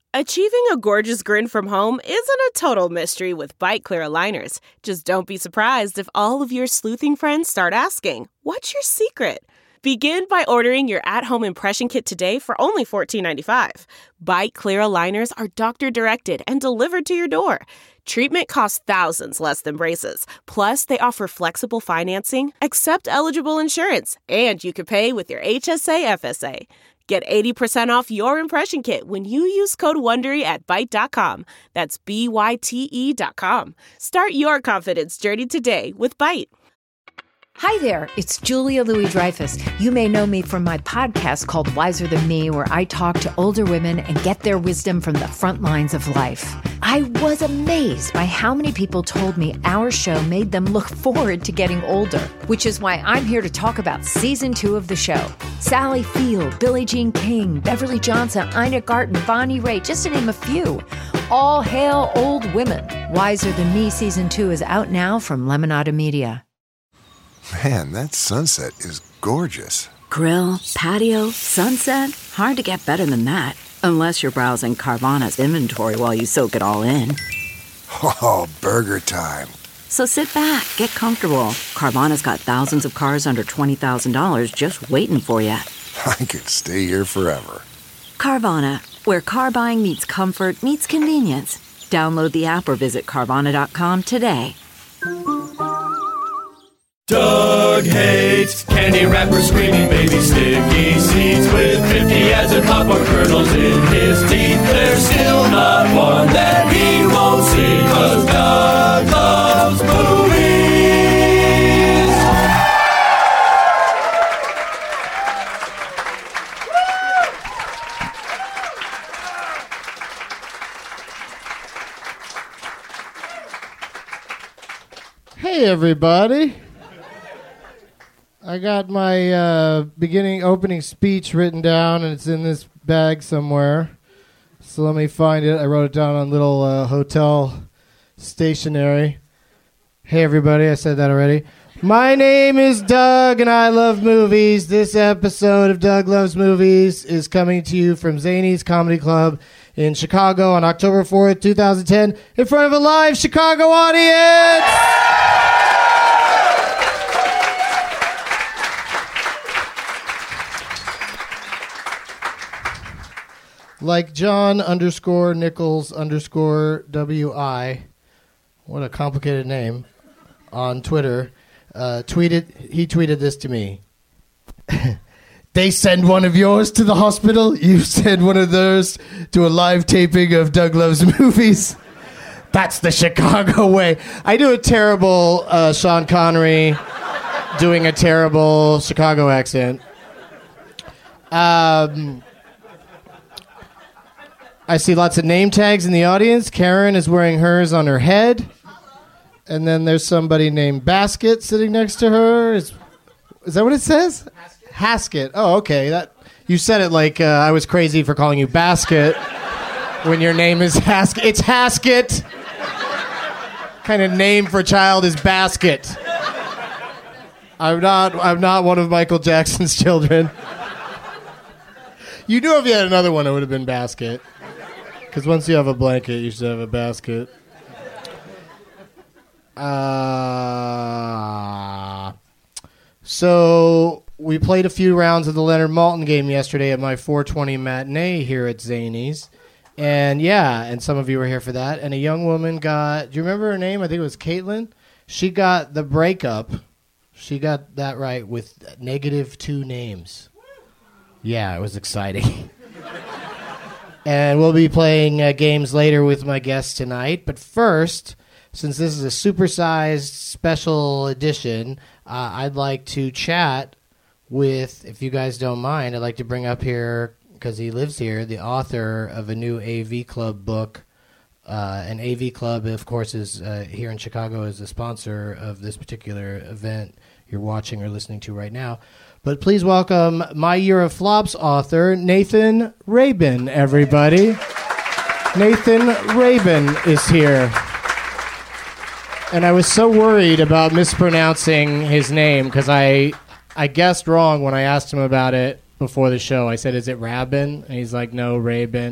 Achieving a gorgeous grin from home isn't a total mystery with Byte Clear aligners. Just don't be surprised if all of your sleuthing friends start asking, "What's your secret?" Begin by ordering your at-home impression kit today for only $14.95. Byte Clear aligners are doctor-directed and delivered to your door. Treatment costs thousands less than braces. Plus, they offer flexible financing, accept eligible insurance, and you can pay with your HSA FSA. Get 80% off your impression kit when you use code WONDERY at Byte.com. That's BYTE.com. Start your confidence journey today with Byte. Hi there, it's Julia Louis-Dreyfus. You may know me from my podcast called Wiser Than Me, where I talk to older women and get their wisdom from the front lines of life. I was amazed by how many people told me our show made them look forward to getting older, which is why I'm here to talk about season 2 of the show. Sally Field, Billie Jean King, Beverly Johnson, Ina Garten, Bonnie Raitt, just to name a few. All hail old women. Wiser Than Me season 2 is out now from Lemonada Media. Man, that sunset is gorgeous. Grill, patio, sunset. Hard to get better than that. Unless you're browsing Carvana's inventory while you soak it all in. Oh, burger time. So sit back, get comfortable. Carvana's got thousands of cars under $20,000 just waiting for you. I could stay here forever. Carvana, where car buying meets comfort, meets convenience. Download the app or visit Carvana.com today. Doug hates candy wrappers, screaming baby sticky seeds with 50 ads and popcorn kernels in his teeth. There's still not one that he won't see, 'cause Doug loves movies. Hey everybody. I got my opening speech written down, and it's in this bag somewhere. So let me find it. I wrote it down on little hotel stationery. Hey, everybody. I said that already. My name is Doug, and I love movies. This episode of Doug Loves Movies is coming to you from Zanies Comedy Club in Chicago on October 4th, 2010, in front of a live Chicago audience. Like John_Nichols_WI, what a complicated name, on Twitter, he tweeted this to me. They send one of yours to the hospital, you send one of theirs to a live taping of Doug Loves Movies. That's the Chicago way. I do a terrible Sean Connery doing a terrible Chicago accent. I see lots of name tags in the audience. Karen is wearing hers on her head. And then there's somebody named Basket sitting next to her. Is that what it says? Haskett. Oh, okay. You said it like I was crazy for calling you Basket when your name is Haskett. It's Haskett. Kind of name for a child is Basket. I'm not one of Michael Jackson's children. You knew if you had another one, it would have been Basket. Because once you have a blanket, you should have a basket. So we played a few rounds of the Leonard Maltin game yesterday at my 420 matinee here at Zanies. And some of you were here for that. And a young woman got, do you remember her name? I think it was Caitlin. She got the breakup. She got that right with -2 names. Yeah, it was exciting. And we'll be playing games later with my guests tonight. But first, since this is a supersized special edition, I'd like to chat with, if you guys don't mind, I'd like to bring up here, because he lives here, the author of a new AV Club book. An AV Club, of course, is here in Chicago, is the sponsor of this particular event you're watching or listening to right now. But please welcome My Year of Flops author, Nathan Rabin, everybody. Nathan Rabin is here. And I was so worried about mispronouncing his name because I guessed wrong when I asked him about it before the show. I said, is it Rabin? And he's like, no, Rabin.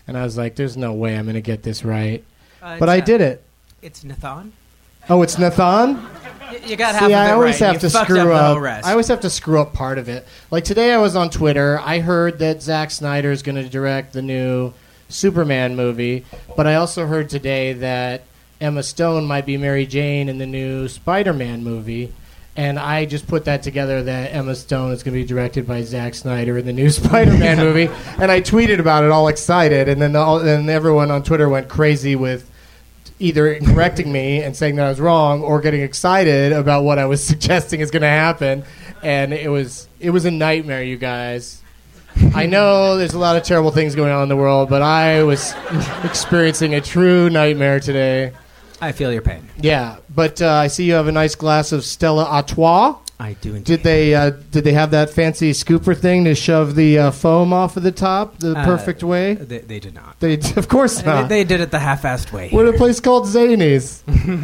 And I was like, there's no way I'm going to get this right. But I did it. It's Nathan. Oh, it's Nathan? You got half of it I always right. have to fucked screw up the up. whole rest. I always have to screw up part of it. Like today I was on Twitter. I heard that Zack Snyder is going to direct the new Superman movie, but I also heard today that Emma Stone might be Mary Jane in the new Spider-Man movie. And I just put that together that Emma Stone is going to be directed by Zack Snyder in the new Spider-Man movie. And I tweeted about it all excited. And then everyone on Twitter went crazy with either correcting me and saying that I was wrong or getting excited about what I was suggesting is going to happen. And it was a nightmare, you guys. I know there's a lot of terrible things going on in the world, but I was experiencing a true nightmare today. I feel your pain. Yeah, but I see you have a nice glass of Stella Artois. I do indeed. Did they have that fancy scooper thing to shove the foam off of the top the perfect way? They did not. They of course not. They did it the half-assed way. We're at a place called Zany's.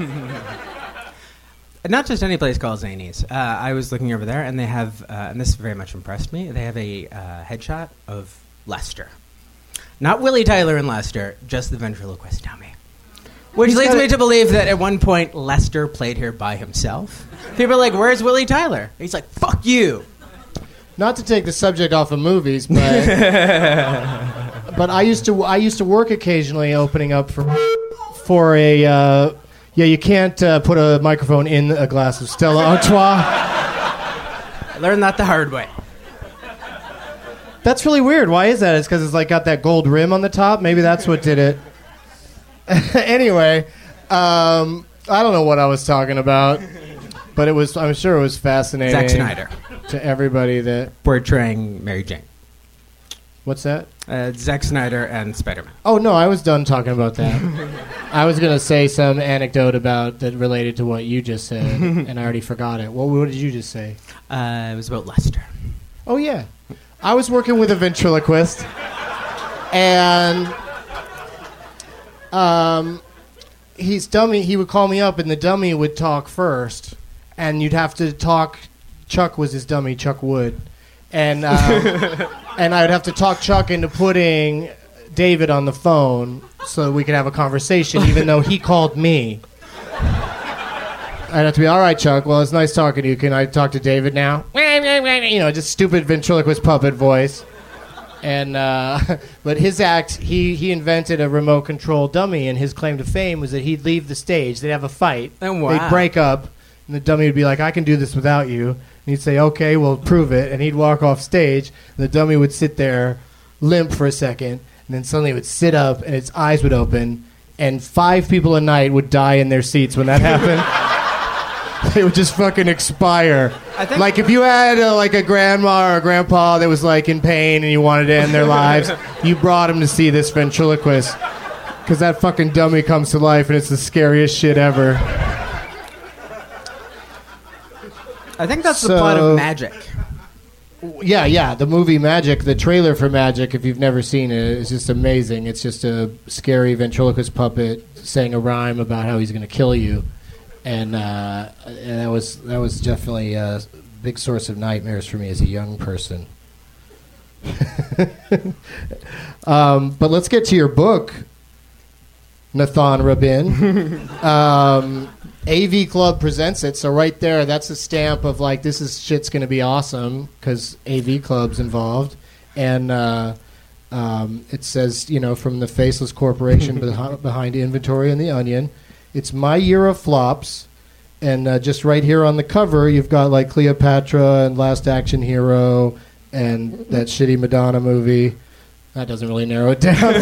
Not just any place called Zany's. I was looking over there, and they have, and this very much impressed me, they have a headshot of Lester. Not Willie Tyler and Lester, just the ventriloquist dummy. Which leads me to believe that at one point Lester played here by himself. People are like, where's Willie Tyler? He's like, fuck you. Not to take the subject off of movies, but but I used to work occasionally opening up for a you can't put a microphone in a glass of Stella Artois. I learned that the hard way. That's really weird. Why is that? It's because it's like got that gold rim on the top. Maybe that's what did it. Anyway, I don't know what I was talking about, but I'm sure it was fascinating. Zack Snyder. To everybody that... Portraying Mary Jane. What's that? Zack Snyder and Spider-Man. Oh, no, I was done talking about that. I was going to say some anecdote that related to what you just said, and I already forgot it. What did you just say? It was about Lester. Oh, yeah. I was working with a ventriloquist, and... he's dummy. He would call me up, and the dummy would talk first, and you'd have to talk. Chuck was his dummy, Chuck Wood, and and I would have to talk Chuck into putting David on the phone so we could have a conversation, even though he called me. I'd have to be, all right, Chuck. Well, it's nice talking to you. Can I talk to David now? Just stupid ventriloquist puppet voice. And but his act, he invented a remote control dummy, and his claim to fame was that he'd leave the stage. They'd have a fight. Oh, wow. They'd break up, and the dummy would be like, I can do this without you. And he'd say, okay, well, prove it. And he'd walk off stage, and the dummy would sit there, limp for a second, and then suddenly it would sit up, and its eyes would open, and 5 people a night would die in their seats when that happened. They would just fucking expire. Like if you had a grandma or a grandpa that was like in pain and you wanted to end their lives, you brought them to see this ventriloquist because that fucking dummy comes to life and it's the scariest shit ever. I think that's the plot of Magic. Yeah, the movie Magic, the trailer for Magic, if you've never seen it, is just amazing. It's just a scary ventriloquist puppet saying a rhyme about how he's going to kill you. And that was definitely a big source of nightmares for me as a young person. But let's get to your book, Nathan Rabin. AV Club presents it, so right there, that's a stamp of like this shit's going to be awesome because AV Club's involved, and it says from the faceless corporation behind Inventory and The Onion. It's my year of flops, and just right here on the cover, you've got like Cleopatra and Last Action Hero and that shitty Madonna movie. That doesn't really narrow it down.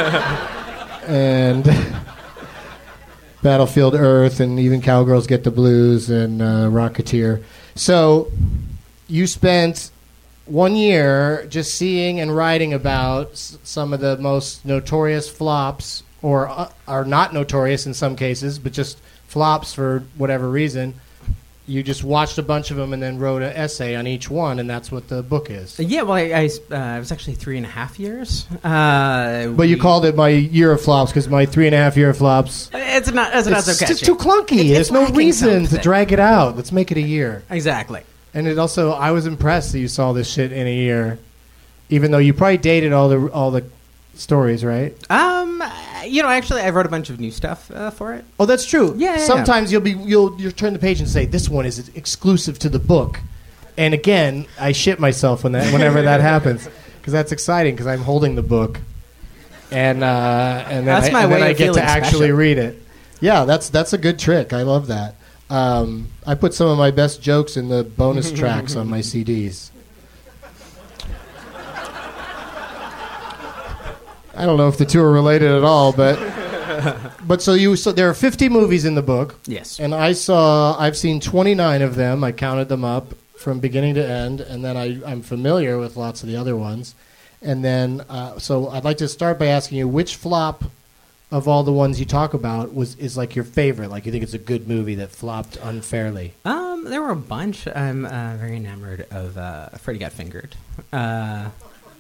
And Battlefield Earth and even Cowgirls Get the Blues and Rocketeer. So you spent 1 year just seeing and writing about some of the most notorious flops, or are not notorious in some cases, but just flops for whatever reason. You just watched a bunch of them and then wrote an essay on each one, and that's what the book is. Yeah, well, it was actually 3.5 years. But you called it my year of flops because my 3.5 year of flops. It's not so catchy. It's too clunky. There's no reason to drag it out. Let's make it a year. Exactly. And it also, I was impressed that you saw this shit in a year, even though you probably dated all the stories, right? Actually, I wrote a bunch of new stuff for it. Oh, that's true. Yeah. Sometimes you'll turn the page and say, "This one is exclusive to the book," and again, I shit myself whenever that happens because that's exciting because I'm holding the book, and then I get to actually read it. Yeah, that's a good trick. I love that. I put some of my best jokes in the bonus tracks on my CDs. I don't know if the two are related at all, but so there are 50 movies in the book. Yes. And I've seen 29 of them. I counted them up from beginning to end, and then I'm familiar with lots of the other ones. And then so I'd like to start by asking you which flop of all the ones you talk about is like your favorite, like you think it's a good movie that flopped unfairly. There were a bunch. I'm very enamored of Freddy Got Fingered. I'm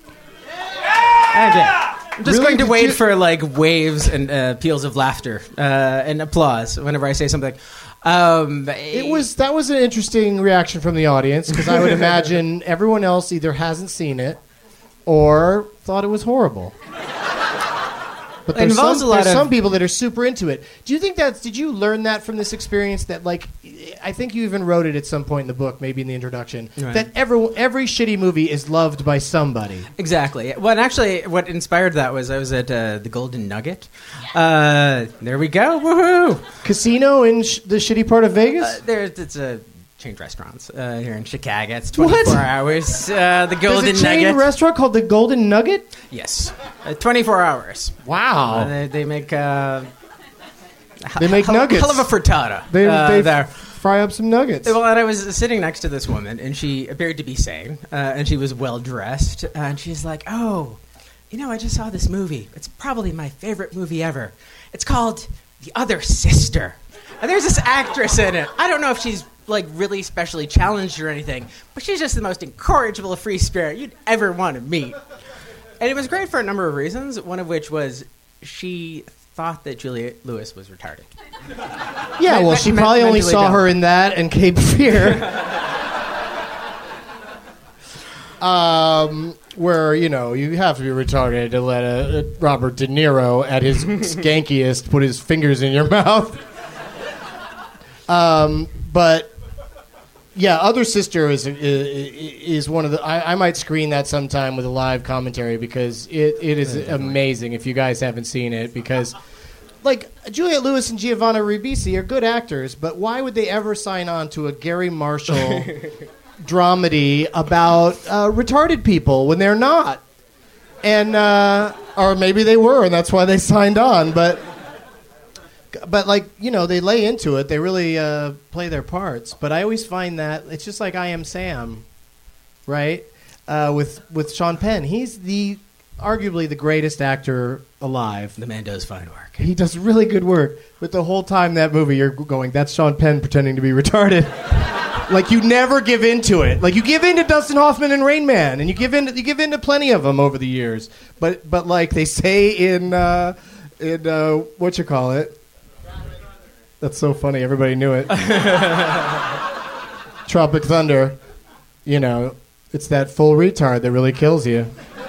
just going to wait for like waves and peals of laughter and applause whenever I say something. That was an interesting reaction from the audience because I would imagine everyone else either hasn't seen it or thought it was horrible. But there's some people that are super into it. Do you think did you learn that from this experience that, like, I think you even wrote it at some point in the book, maybe in the introduction, right, that every shitty movie is loved by somebody? Exactly. Well, and actually, what inspired that was I was at the Golden Nugget. There we go. Woohoo! Casino in the shitty part of Vegas? It's a chain restaurants here in Chicago. It's 24 hours. The Golden There's a chain Nugget restaurant called the Golden Nugget? Yes, 24 hours. Wow. They make nuggets. Hell of a frittata. They there. fry up some nuggets. Well, and I was sitting next to this woman, and she appeared to be sane, and she was well dressed, and she's like, "Oh, I just saw this movie. It's probably my favorite movie ever. It's called The Other Sister, and there's this actress in it. I don't know if she's like really specially challenged or anything, but she's just the most incorrigible free spirit you'd ever want to meet." And it was great for a number of reasons, one of which was she thought that Juliette Lewis was retarded. Yeah, well, she probably only saw her in that and Cape Fear. Where, you have to be retarded to let Robert De Niro at his skankiest put his fingers in your mouth. But yeah, Other Sister is one of the. I might screen that sometime with a live commentary because it is amazing if you guys haven't seen it. Because like Juliette Lewis and Giovanna Ribisi are good actors, but why would they ever sign on to a Gary Marshall dramedy about retarded people when they're not? And or maybe they were, and that's why they signed on, but like, they lay into it. They really play their parts. But I always find that it's just like I Am Sam, right? With Sean Penn. He's arguably the greatest actor alive. The man does fine work. He does really good work. But the whole time that movie, you're going, that's Sean Penn pretending to be retarded. Like, you never give in to it. Like, you give in to Dustin Hoffman and Rain Man, and you give in to plenty of them over the years. But like they say in what you call it? That's so funny. Everybody knew it. Tropic Thunder. It's that full retard that really kills you.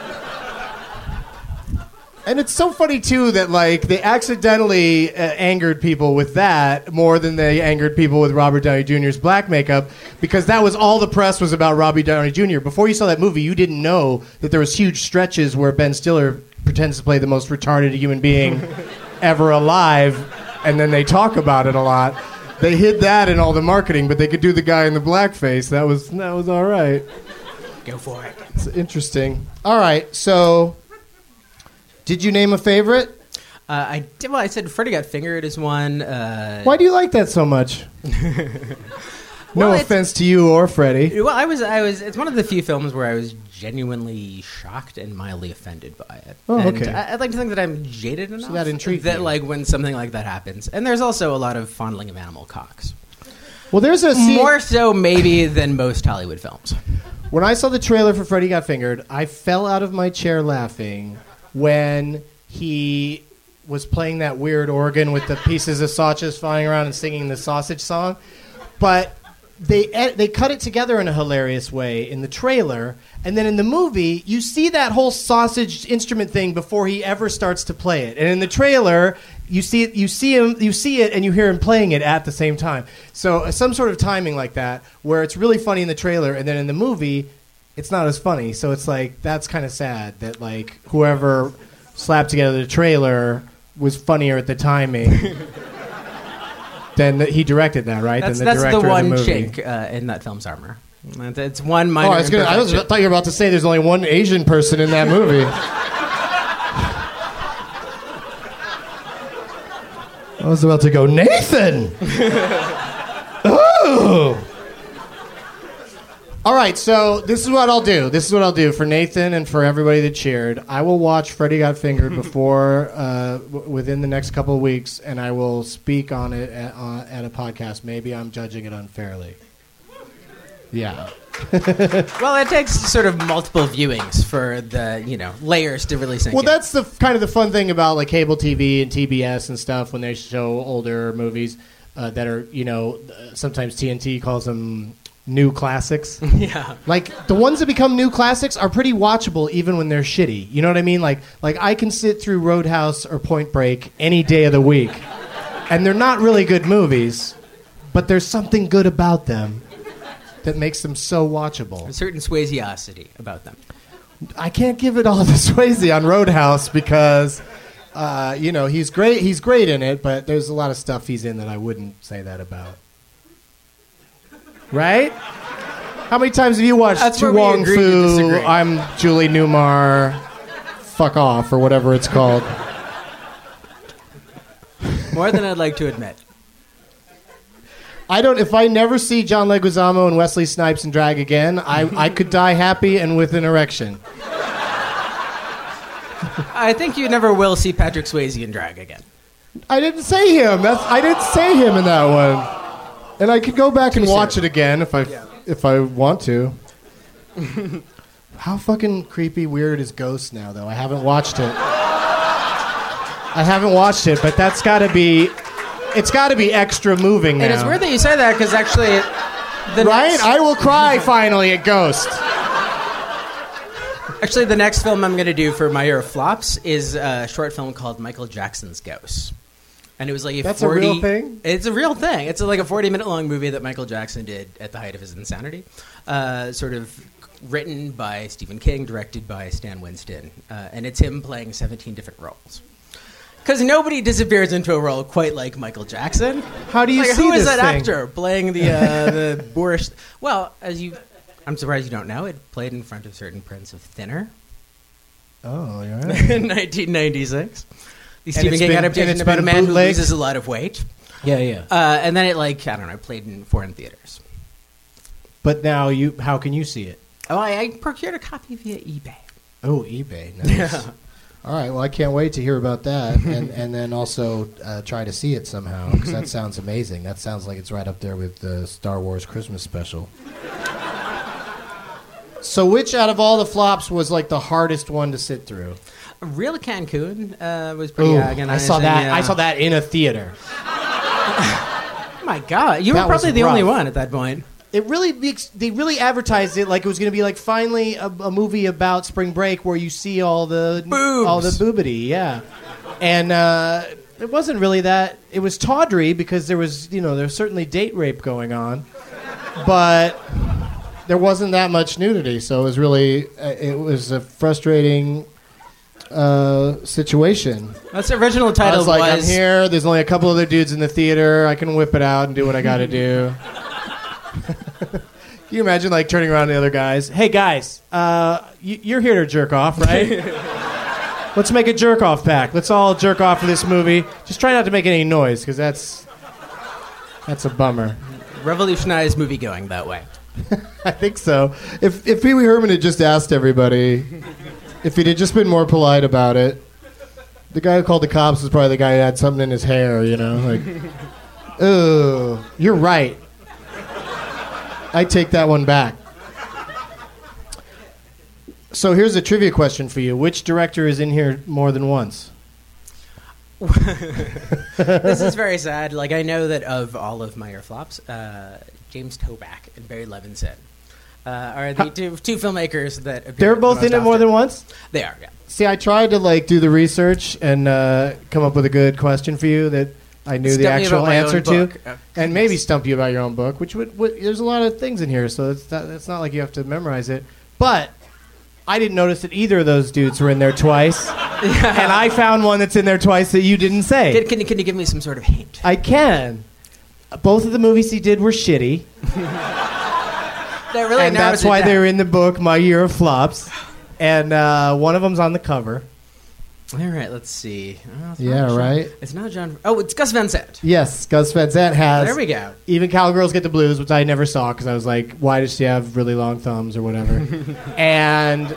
And it's so funny, too, that, like, they accidentally angered people with that more than they angered people with Robert Downey Jr.'s black makeup, because that was all the press was about Robbie Downey Jr. Before you saw that movie, you didn't know that there was huge stretches where Ben Stiller pretends to play the most retarded human being ever alive, and then they talk about it a lot. They hid that in all the marketing, but they could do the guy in the blackface. That was all right. Go for it. It's interesting. All right, so did you name a favorite? I did. Well, I said Freddy Got Fingered is one. Why do you like that so much? No offense to you or Freddie. Well, I was. It's one of the few films where I was genuinely shocked and mildly offended by it. Oh, and okay. I'd like to think that I'm jaded enough that intrigued that, you. like, when something like that happens, and there's also a lot of fondling of animal cocks. Well, there's a scene more so maybe than most Hollywood films. When I saw the trailer for Freddy Got Fingered, I fell out of my chair laughing when he was playing that weird organ with the pieces of sausages flying around and singing the sausage song. But they cut it together in a hilarious way in the trailer, and then in the movie you see that whole sausage instrument thing before he ever starts to play it. And in the trailer, you see it, and you hear him playing it at the same time. So some sort of timing like that, where it's really funny in the trailer, and then in the movie, it's not as funny. So it's like that's kind of sad that like whoever slapped together the trailer was funnier at the timing. Then he directed that, right? That's the director the one of the movie. chink in that film's armor. It's one minor. I thought you were about to say there's only one Asian person in that movie. I was about to go, Nathan! Oh! All right, so this is what I'll do. This is what I'll do for Nathan and for everybody that cheered. I will watch Freddy Got Fingered before, within the next couple of weeks, and I will speak on it at a podcast. Maybe I'm judging it unfairly. Yeah. Well, it takes sort of multiple viewings for the layers to really sink in. Well, that's the kind of the fun thing about like cable TV and TBS and stuff when they show older movies that are sometimes TNT calls them new classics. Yeah. Like the ones that become new classics are pretty watchable even when they're shitty. You know what I mean? Like I can sit through Roadhouse or Point Break any day of the week. And they're not really good movies, but there's something good about them that makes them so watchable. A certain Swayzeosity about them. I can't give it all to Swayze on Roadhouse because he's great. He's great in it, but there's a lot of stuff he's in that I wouldn't say that about. Right? How many times have you watched Tu Wong Fu, I'm Julie Newmar, Fuck Off, or whatever it's called? More than I'd like to admit. If I never see John Leguizamo and Wesley Snipes in drag again, I could die happy and with an erection. I think you never will see Patrick Swayze in drag again. I didn't say him. I didn't say him in that one. And I could go back and watch it again if I want to. How fucking creepy weird is Ghost now, though? I haven't watched it, but it's got to be extra moving now. And it's weird that you say that because actually, I will cry finally at Ghost. Actually, the next film I'm going to do for my year of flops is a short film called Michael Jackson's Ghost. And it was like That's a real thing? It's a real thing. It's like a 40-minute long movie that Michael Jackson did at the height of his insanity. Sort of written by Stephen King, directed by Stan Winston. And it's him playing 17 different roles. Because nobody disappears into a role quite like Michael Jackson. How do you see who this is that thing? actor playing the boorish... Well, I'm surprised you don't know. It played in front of certain prints of Thinner. Oh, you're right. In 1996. The Stephen King adaptation about a man who bootlegged? loses a lot of weight. Yeah. And then it, played in foreign theaters. But now, how can you see it? Oh, I procured a copy via eBay. Oh, eBay. Nice. Yeah. All right, well, I can't wait to hear about that, and then also try to see it somehow, because that sounds amazing. That sounds like it's right up there with the Star Wars Christmas special. So which out of all the flops was like the hardest one to sit through? Real Cancun was pretty agonizing. I saw that in a theater. Oh my God, you were That probably was the only rough. one at that point. They really advertised it like it was going to be like finally a movie about spring break where you see all the Boobs. all the boobity, yeah. And it wasn't really that. It was tawdry because there was certainly date rape going on, but there wasn't that much nudity. So it was really it was a frustrating situation. That's the original title. I was like, I'm here. There's only a couple other dudes in the theater. I can whip it out and do what I got to do. Can you imagine like turning around to the other guys? Hey guys, you're here to jerk off, right? Let's make a jerk off pact. Let's all jerk off for this movie. Just try not to make any noise because that's a bummer. Revolutionized movie going that way. I think so. If Pee Wee Herman had just asked everybody, if he'd had just been more polite about it, the guy who called the cops was probably the guy who had something in his hair, like, oh, you're right. I take that one back. So here's a trivia question for you. Which director is in here more than once? This is very sad. Like, I know that of all of my ear flops, James Toback and Barry Levinson are the two filmmakers that appear They're both most in it more often. than once? They are, yeah. See, I tried to like do the research and come up with a good question for you that I knew the Stump me actual about my answer own to, book. and maybe stump you about your own book. Which would there's a lot of things in here, so it's not like you have to memorize it. But I didn't notice that either of those dudes were in there twice, and I found one that's in there twice that you didn't say. Can you give me some sort of hint? I can. Both of the movies he did were shitty, That really and narrows that's it why down. they're in the book My Year of Flops. And one of them's on the cover. All right, let's see. Oh, it's Yeah, not John- right? It's not John. Oh, it's Gus Van Sant. Yes, Gus Van Sant has. There we go. Even Cowgirls Get the Blues, which I never saw because I was like, why does she have really long thumbs or whatever? and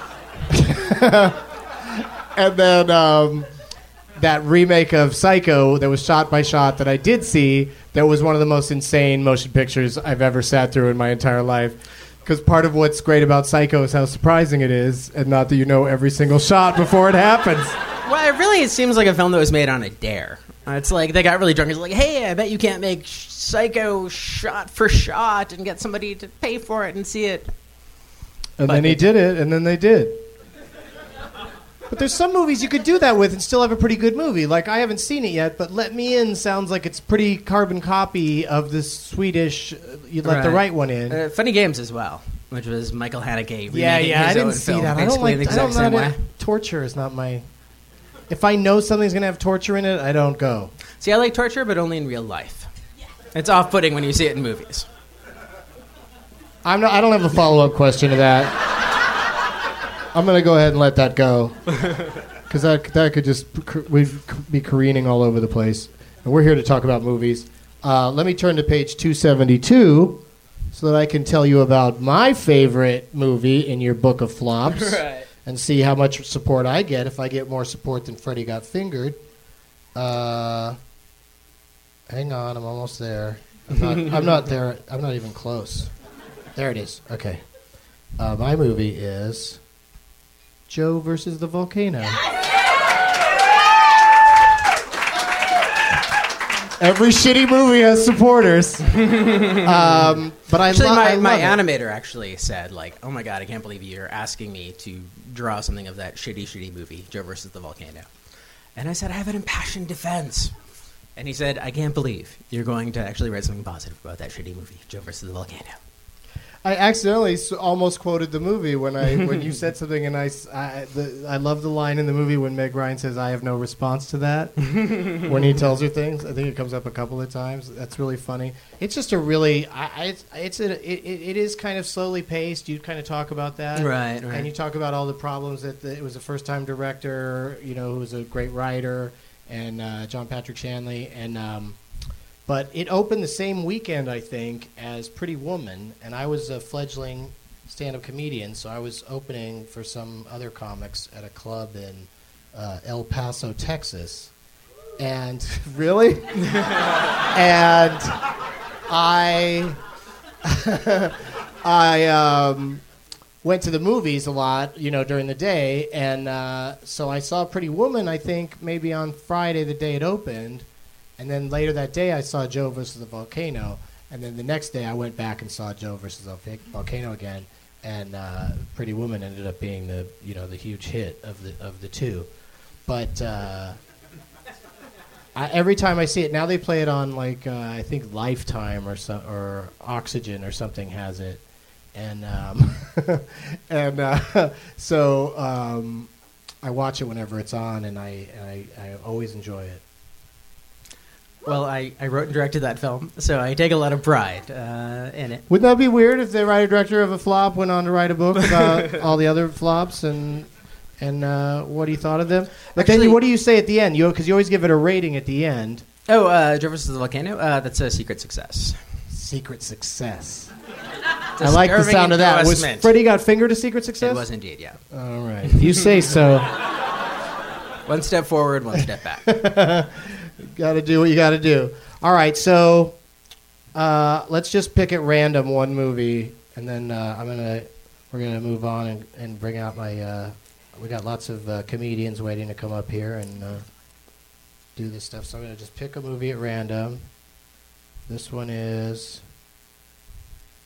and then that remake of Psycho that was shot by shot that I did see, that was one of the most insane motion pictures I've ever sat through in my entire life. Because part of what's great about Psycho is how surprising it is, and not that you know every single shot before it happens. Well, it seems like a film that was made on a dare. It's like they got really drunk. It's like, hey, I bet you can't make Psycho shot for shot and get somebody to pay for it and see it. And But then he they- did it, and then they did. But there's some movies you could do that with and still have a pretty good movie. Like, I haven't seen it yet, but Let Me In sounds like it's pretty carbon copy of the Swedish You Let the Right One In. Funny Games as well, which was Michael Haneke. Yeah, remaking I his didn't own see film, that. I don't basically like the exact same way. Torture is not my... If I know something's going to have torture in it, I don't go. See, I like torture, but only in real life. It's off-putting when you see it in movies. I don't have a follow-up question to that. I'm going to go ahead and let that go. Because that could just... We'd be careening all over the place. And we're here to talk about movies. Let me turn to page 272 so that I can tell you about my favorite movie in your book of flops. Right. And see how much support I get. If I get more support than Freddy Got Fingered. Hang on, I'm almost there. I'm not there. I'm not even close. There it is. Okay. My movie is Joe versus the Volcano. Every shitty movie has supporters. But I Actually, love my it. animator actually said, like, oh my god, I can't believe you're asking me to draw something of that shitty movie, Joe versus the Volcano. And I said, I have an impassioned defense. And he said, I can't believe you're going to actually write something positive about that shitty movie, Joe versus the Volcano. I accidentally almost quoted the movie when you said something, and I love the line in the movie when Meg Ryan says, "I have no response to that." When he tells her things, I think it comes up a couple of times. That's really funny. It's just a really, it is kind of slowly paced. You kind of talk about that, Right. And you talk about all the problems that it was a first-time director, who was a great writer, and John Patrick Shanley, and. But it opened the same weekend, I think, as Pretty Woman, and I was a fledgling stand-up comedian, so I was opening for some other comics at a club in El Paso, Texas. And really? And I went to the movies a lot, during the day, and so I saw Pretty Woman, I think, maybe on Friday, the day it opened. And then later that day, I saw Joe versus the Volcano. And then the next day, I went back and saw Joe versus the Volcano again. And Pretty Woman ended up being the huge hit of the two. But every time I see it, now they play it on I think Lifetime or Oxygen or something has it. And so I watch it whenever it's on, and I always enjoy it. Well, I wrote and directed that film, so I take a lot of pride in it. Wouldn't that be weird if the writer-director of a flop went on to write a book about all the other flops and what he thought of them? But Actually, then what do you say at the end? Because you always give it a rating at the end. Oh, Joe versus the Volcano? That's a secret success. Secret success. I like the Disturbing sound of that. Was endorsement. Freddy Got Fingered a secret success? It was indeed, yeah. All right. If you say so. One step forward, one step back. Got to do what you got to do. All right, so let's just pick at random one movie, and then we're gonna move on and bring out my. We got lots of comedians waiting to come up here and do this stuff. So I'm gonna just pick a movie at random. This one is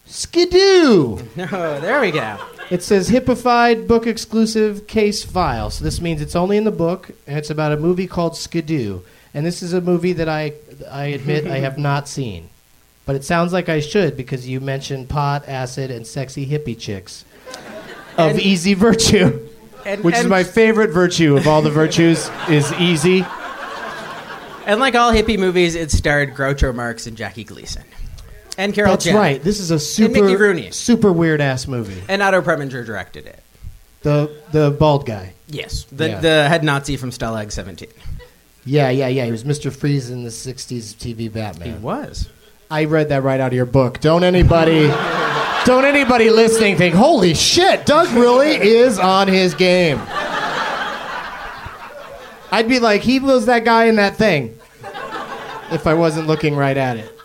Skidoo. Oh, there we go. It says hippified book exclusive case file. So this means it's only in the book, and it's about a movie called Skidoo. And this is a movie that I admit I have not seen. But it sounds like I should because you mentioned pot, acid, and sexy hippie chicks of easy virtue, which is my favorite virtue of all the virtues is easy. And like all hippie movies, it starred Groucho Marx and Jackie Gleason. And Carol That's Channing. right. This is a Mickey Rooney. super weird-ass movie. And Otto Preminger directed it. The bald guy. Yes. The head Nazi from Stalag 17. Yeah. He was Mr. Freeze in the 60s TV Batman. He was. I read that right out of your book. Don't anybody listening think, holy shit, Doug really is on his game. I'd be like, he was that guy in that thing if I wasn't looking right at it.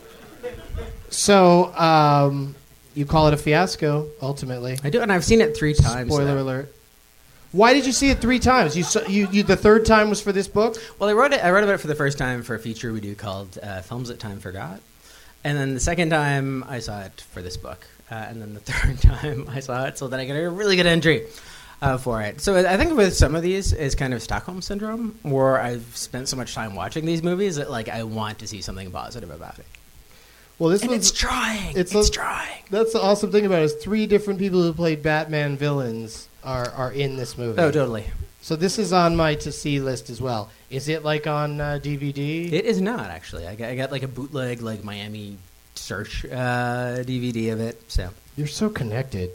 So, you call it a fiasco, ultimately. I do, and I've seen it 3 times. Spoiler alert. Why did you see it 3 times? You the third time was for this book? Well, I wrote about it for the first time for a feature we do called Films That Time Forgot. And then the second time, I saw it for this book. And then the third time, I saw it so that I got a really good entry for it. So I think with some of these, it's kind of Stockholm Syndrome, where I've spent so much time watching these movies that like I want to see something positive about it. Well, it's trying. It's trying. That's the awesome thing about it is 3 different people who played Batman villains are in this movie. Oh, totally. So this is on my to-see list as well. Is it like on DVD? It is not, actually. I got like a bootleg, like Miami Search DVD of it. So You're so connected.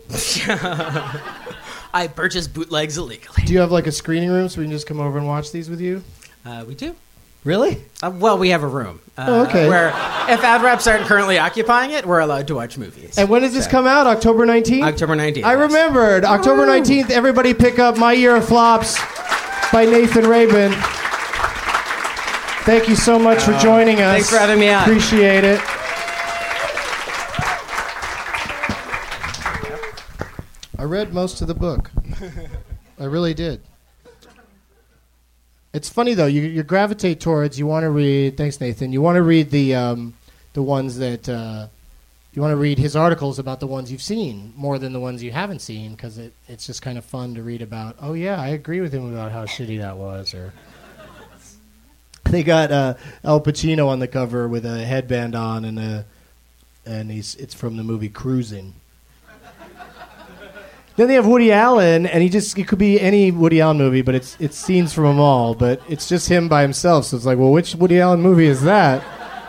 I purchased bootlegs illegally. Do you have like a screening room so we can just come over and watch these with you? We do. Really? Well, we have a room. Okay. Where if ad reps aren't currently occupying it, we're allowed to watch movies. And when does this come out? October 19th? October 19th. I remembered. October 19th, everybody pick up My Year of Flops by Nathan Rabin. Thank you so much for joining us. Thanks for having me on. Appreciate it. I read most of the book. I really did. It's funny though. You gravitate towards. You want to read. Thanks, Nathan. You want to read the ones that you want to read his articles about the ones you've seen more than the ones you haven't seen because it's just kind of fun to read about. Oh yeah, I agree with him about how shitty that was. Or they got Al Pacino on the cover with a headband on and it's from the movie Cruising. Then they have Woody Allen, and it could be any Woody Allen movie, but it's scenes from them all, but it's just him by himself, so it's like, well, which Woody Allen movie is that?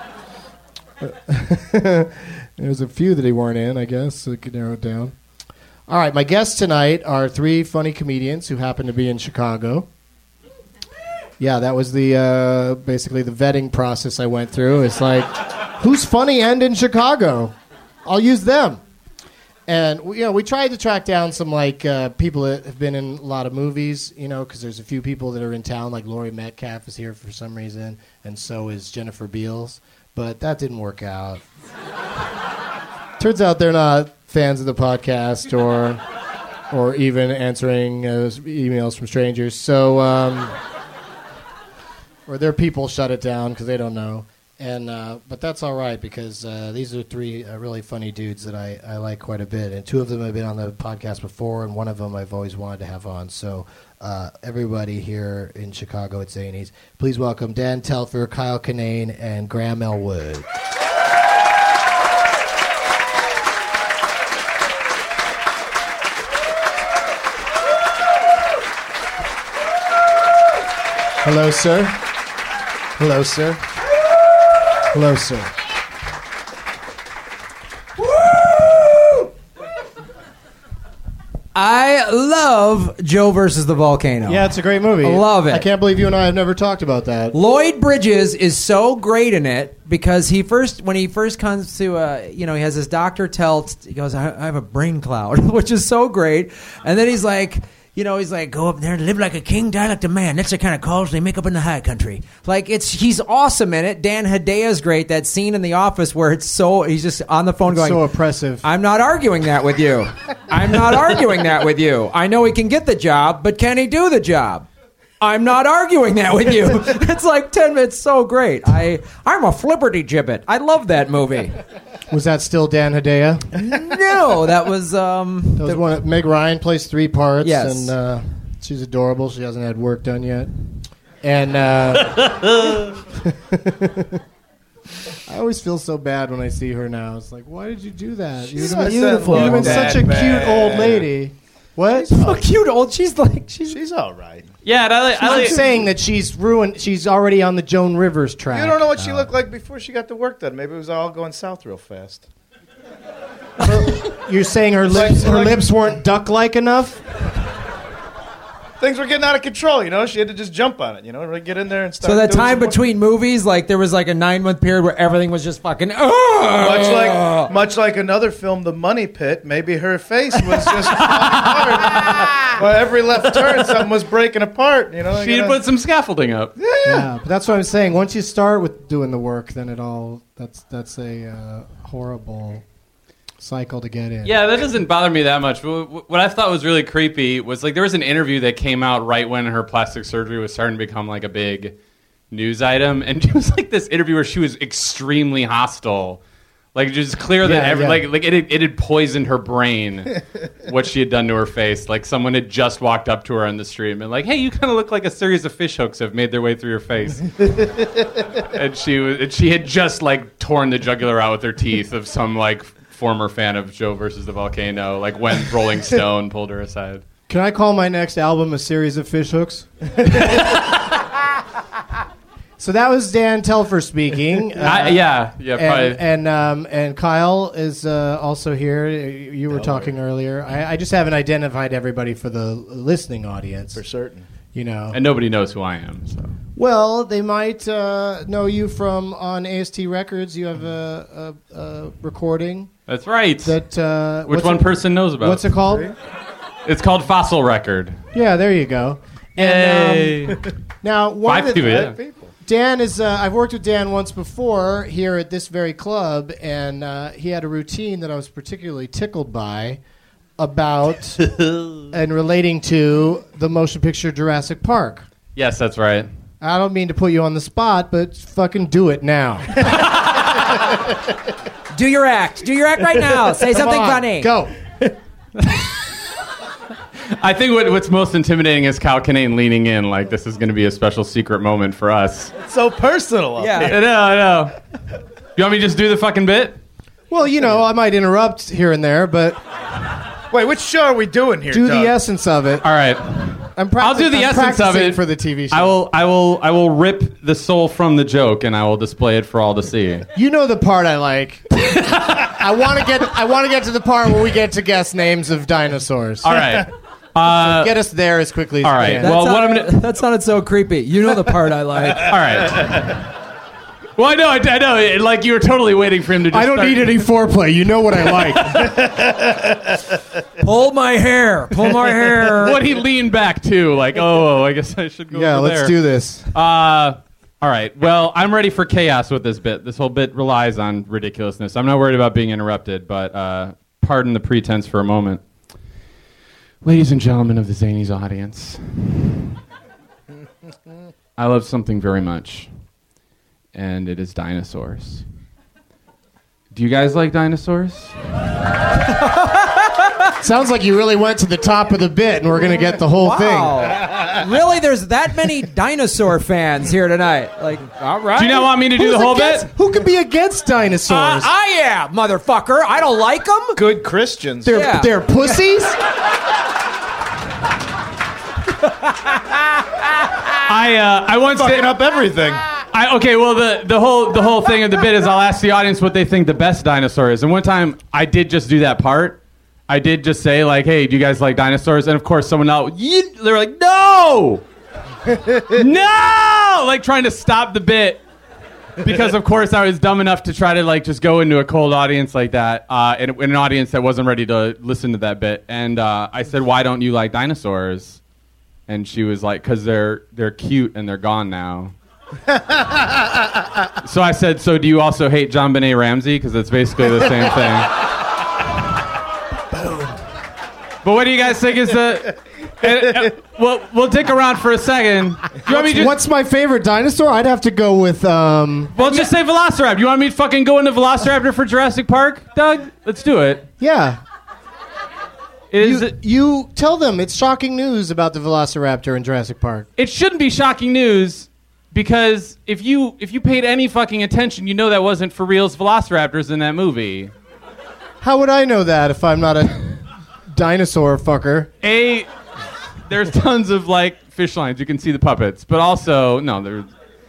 There's a few that he weren't in, I guess, so we could narrow it down. All right, my guests tonight are 3 funny comedians who happen to be in Chicago. Yeah, that was the basically the vetting process I went through. It's like, who's funny and in Chicago? I'll use them. And we tried to track down some people that have been in a lot of movies, because there's a few people that are in town, like Laurie Metcalf is here for some reason, and so is Jennifer Beals. But that didn't work out. Turns out they're not fans of the podcast or even answering emails from strangers. So, or their people shut it down because they don't know. And but that's all right because these are 3 really funny dudes that I like quite a bit. And 2 of them have been on the podcast before, and one of them I've always wanted to have on. So everybody here in Chicago at Zanies, please welcome Dan Telfer, Kyle Kinane, and Graham Elwood. Hello, sir. Hello, sir. Hello, sir. I love Joe versus the Volcano. Yeah, it's a great movie. I love it. I can't believe you and I have never talked about that. Lloyd Bridges is so great in it because when he first comes to, he has his doctor he goes, I have a brain cloud, which is so great. And then he's like, go up there and live like a king, die like a man. That's the kind of calls they make up in the high country. He's awesome in it. Dan Hedeya's great. That scene in The Office where he's just on the phone going, so oppressive. I'm not arguing that with you. I'm not arguing that with you. I know he can get the job, but can he do the job? I'm not arguing that with you. It's like 10 minutes. So great. I'm a flipperty gibbet. I love that movie. Was that still Dan Hedaya? No, that was That was one. Meg Ryan plays 3 parts, Yes. and she's adorable. She hasn't had work done yet, and I always feel so bad when I see her now. It's like, why did you do that? You'd have been beautiful. You'd have been That such a bad. cute old lady. What? so cute old. She's all right. Yeah, and I'm saying that she's ruined. She's already on the Joan Rivers track. You don't know what she looked like before she got the work done. Maybe it was all going south real fast. You're saying her lips weren't duck-like enough? Things were getting out of control, you know? She had to just jump on it, you know? Really get in there and start So that doing time some more- between movies, like there was like a 9-month period where everything was just fucking. Much like another film, The Money Pit, maybe her face was just falling apart. Well, every left turn, something was breaking apart, you know? She had put some scaffolding up. Yeah, but that's what I'm saying. Once you start with doing the work, then that's a horrible cycle to get in. Yeah, that doesn't bother me that much. What I thought was really creepy was like there was an interview that came out right when her plastic surgery was starting to become like a big news item, and it was like this interview where she was extremely hostile. Like just clear that like it had poisoned her brain what she had done to her face. Like someone had just walked up to her on the street and been like, "Hey, you kind of look like a series of fish hooks have made their way through your face." and she had just like torn the jugular out with her teeth of some like former fan of Joe versus the Volcano, like when Rolling Stone pulled her aside. Can I call my next album A Series of Fish Hooks? So that was Dan Telfer speaking. Yeah, probably. And Kyle is also here. You were talking earlier. I just haven't identified everybody for the listening audience. For certain. You know. And nobody knows who I am. So. Well, they might know you from on AST Records. You have a recording. That's right. That which one person knows about? What's it called? It's called Fossil Record. Yeah, there you go. Yay! And, now, Dan is. I've worked with Dan once before here at this very club, and he had a routine that I was particularly tickled by about and relating to the motion picture Jurassic Park. Yes, that's right. I don't mean to put you on the spot, but fucking do it now. Do your act. Do your act right now. Say something funny. Go. I think what's most intimidating is Kyle Kinane leaning in like this is going to be a special secret moment for us. It's so personal up here. I know. You want me to just do the fucking bit? Well, you know, I might interrupt here and there, but... Wait, which show are we doing here, Do Doug? the essence of it. All right. I'll do the essence of it for the TV show. I will rip the soul from the joke and I will display it for all to see. You know the part I like. I want to get to the part where we get to guess names of dinosaurs. All right. So get us there as quickly as all right. you can. That sounded so creepy. You know the part I like. All right. Well, I know. Like you were totally waiting for him to. Just I don't need any foreplay. You know what I like. Pull my hair. Pull my hair. What he leaned back to, like, oh, I guess I should go. Yeah, over let's there. do this. All right. Well, I'm ready for chaos with this bit. This whole bit relies on ridiculousness. I'm not worried about being interrupted, but pardon the pretense for a moment. Ladies and gentlemen of the Zanies audience, I love something very much, and it is dinosaurs. Do you guys like dinosaurs? Sounds like you really went to the top of the bit, and we're going to get the whole thing. Really? There's that many dinosaur fans here tonight. Like, all right. Do you not want me to do the whole bit? Who can be against dinosaurs? I am, motherfucker. I don't like them. Good Christians. They're pussies? I once fucking up everything. Okay, well the whole thing of the bit is I'll ask the audience what they think the best dinosaur is. And one time I did just do that part. I did just say like, "Hey, do you guys like dinosaurs?" And of course someone else they're like, "No, no!" Like trying to stop the bit because of course I was dumb enough to try to like just go into a cold audience like that, in an audience that wasn't ready to listen to that bit. And I said, "Why don't you like dinosaurs?" And she was like, "'Cause they're cute and they're gone now." So I said, "So do you also hate John Benet Ramsey? Because it's basically the same thing." But what do you guys think is the We'll dick around for a second. You want me to What's my favorite dinosaur? I'd have to go with. Well, just say Velociraptor. You want me to fucking go into Velociraptor for Jurassic Park, Doug? Let's do it. Yeah. Is You tell them it's shocking news about the Velociraptor in Jurassic Park. It shouldn't be shocking news because if you paid any fucking attention, you know that wasn't for reals Velociraptors in that movie. How would I know that if I'm not a dinosaur fucker? There's tons of like fish lines. You can see the puppets, but also no, it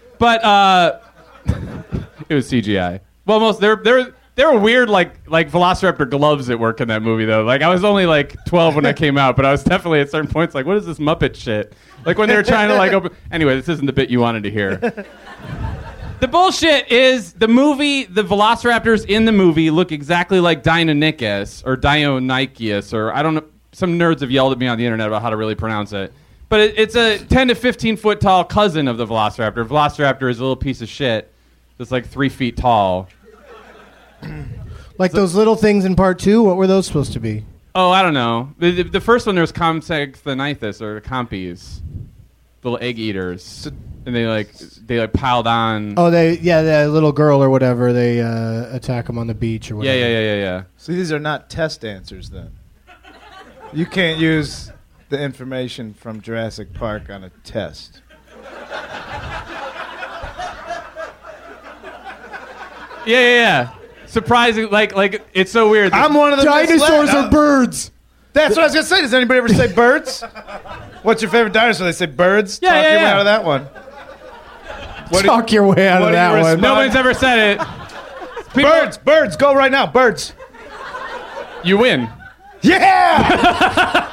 was CGI. Well, most there were weird like Velociraptor gloves at work in that movie though. Like I was only like 12 when I came out, but I was definitely at certain points like, what is this Muppet shit? Like when they were trying to like open. Anyway, this isn't the bit you wanted to hear. The bullshit is the Velociraptors in the movie look exactly like Deinonychus or Deinonychus or I don't know. Some nerds have yelled at me on the internet about how to really pronounce it. But it's a 10 to 15 foot tall cousin of the Velociraptor. Velociraptor is a little piece of shit that's like 3 feet tall. Like those little things in part 2, what were those supposed to be? Oh, I don't know. The first one there was Compsognathus or Compies, little egg eaters, and they piled on. Oh, the little girl or whatever. They attack them on the beach or whatever. Yeah. So these are not test answers then. You can't use the information from Jurassic Park on a test. Yeah. Surprising, like it's so weird. I'm one of the dinosaurs are birds. That's what I was gonna say. Does anybody ever say birds? What's your favorite dinosaur? They say birds. Yeah, Talk yeah, your way yeah. out of that one. Talk your way out of that one. No one's ever said it. Birds, go right now. Birds. You win. Yeah.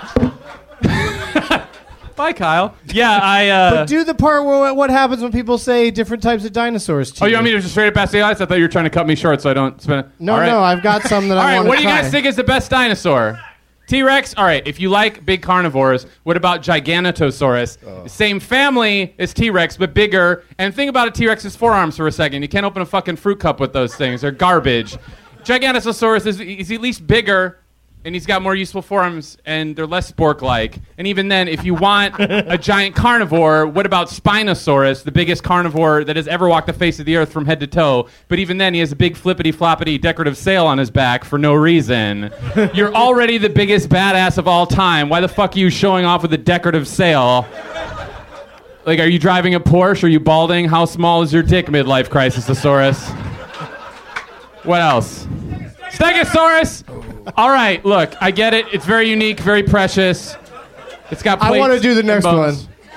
Bye, Kyle. Yeah, But do the part where what happens when people say different types of dinosaurs to Oh, you want me to just straight up ask the audience? I thought you were trying to cut me short so I don't spend. No, All right. no, I've got some that All I right, want to what do you try. guys think is the best dinosaur? T-Rex? All right, if you like big carnivores, what about Giganotosaurus? Same family as T-Rex, but bigger. And think about a T-Rex's forearms for a second. You can't open a fucking fruit cup with those things. They're garbage. Giganotosaurus is at least bigger, and he's got more useful forearms, and they're less spork-like. And even then, if you want a giant carnivore, what about Spinosaurus, the biggest carnivore that has ever walked the face of the earth from head to toe? But even then, he has a big flippity-floppity decorative sail on his back for no reason. You're already the biggest badass of all time. Why the fuck are you showing off with a decorative sail? Like, are you driving a Porsche? Are you balding? How small is your dick, midlife crisisosaurus? What else? Stegosaurus! All right, look, I get it. It's very unique, very precious. It's got plates. I want to do the next one.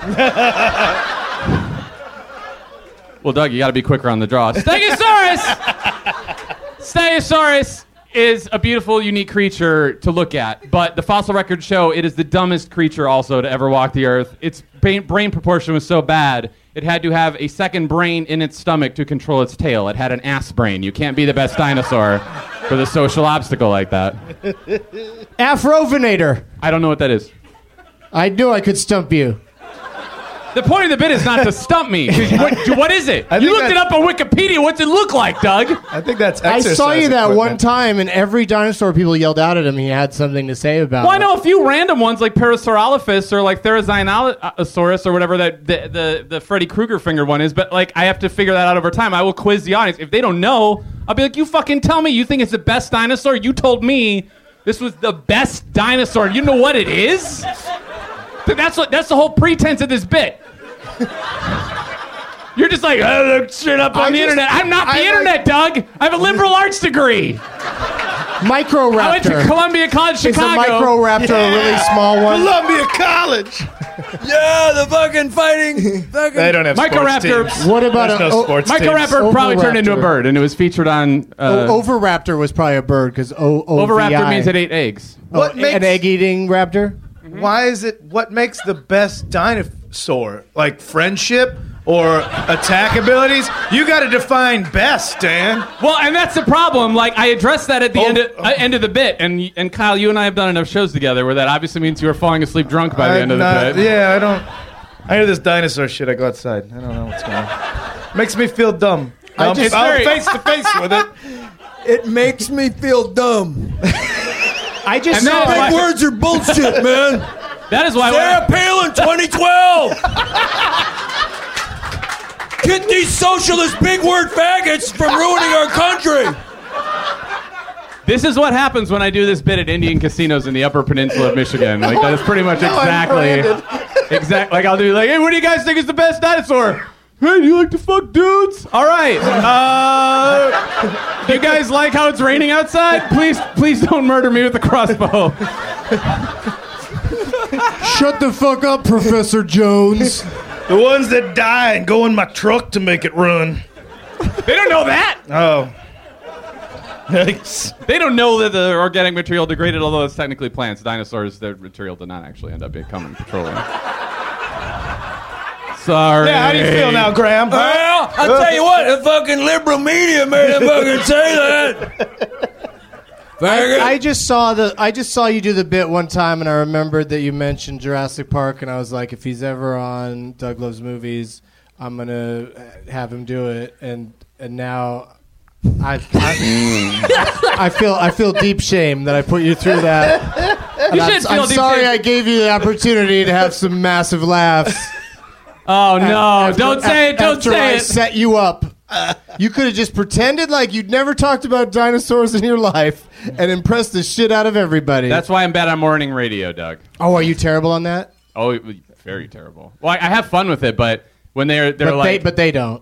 Well, Doug, you got to be quicker on the draw. Stegosaurus! Stegosaurus is a beautiful, unique creature to look at, but the fossil records show it is the dumbest creature also to ever walk the earth. Its brain proportion was so bad, it had to have a second brain in its stomach to control its tail. It had an ass brain. You can't be the best dinosaur for the social obstacle like that. Afrovinator. I don't know what that is. I knew I could stump you. The point of the bit is not to stump me. What is it? You looked it up on Wikipedia. What's it look like, Doug? I think that's I exercise saw you that equipment. one time, and every dinosaur people yelled out at him. He had something to say about Well, I it. know a few random ones like Parasaurolophus or like Therizinosaurus or whatever that the Freddy Krueger finger one is, but like I have to figure that out over time. I will quiz the audience. If they don't know, I'll be like, you fucking tell me you think it's the best dinosaur? You told me this was the best dinosaur. You know what it is? That's the whole pretense of this bit. You're just like, oh, look shit up on the internet. I'm not the internet, Doug. I have a liberal arts degree. Microraptor. I went to Columbia College, Chicago. Is a Microraptor a really small one? Columbia College. Yeah, the fucking fighting. They don't have Microraptor. sports teams. What about There's no sports teams. Microraptor probably turned into a Oviraptor. bird, and it was featured on. Oviraptor was probably a bird because Oviraptor means it ate eggs. What makes- an egg-eating raptor? Why is it? What makes the best dinosaur? Like friendship or attack abilities? You got to define best, Dan. Well, and that's the problem. Like I addressed that at the end of the bit, and Kyle, you and I have done enough shows together where that obviously means you were falling asleep drunk by the end of the bit. Yeah, I don't. I hear this dinosaur shit. I go outside. I don't know what's going on. Makes me feel dumb. I'm face to face with it. It makes me feel dumb. I just And saw then, Big words are bullshit, man. That is why. Sarah Palin, 2012. Get these socialist big word faggots from ruining our country. This is what happens when I do this bit at Indian casinos in the Upper Peninsula of Michigan. Like that is pretty much exactly. Like I'll do like, hey, what do you guys think is the best dinosaur? Hey, do you like to fuck dudes? All right. Do you guys like how it's raining outside? Please don't murder me with a crossbow. Shut the fuck up, Professor Jones. The ones that die and go in my truck to make it run. They don't know that. Oh. Nice. They don't know that the organic material degraded, although it's technically plants. Dinosaurs, their material did not actually end up becoming petroleum. Sorry. Yeah, how do you feel now, Graham? Well, I'll tell you what, the fucking liberal media made him fucking say that. I just saw you do the bit one time, and I remembered that you mentioned Jurassic Park, and I was like, if he's ever on Doug Loves Movies, I'm gonna have him do it. And now I feel deep shame that I put you through that. I'm sorry I gave you the opportunity to have some massive laughs. Oh no! Don't say it! Don't say it! I set you up. You could have just pretended like you'd never talked about dinosaurs in your life and impressed the shit out of everybody. That's why I'm bad on morning radio, Doug. Oh, are you terrible on that? Oh, very terrible. Well, I have fun with it, but when they're like, but they don't.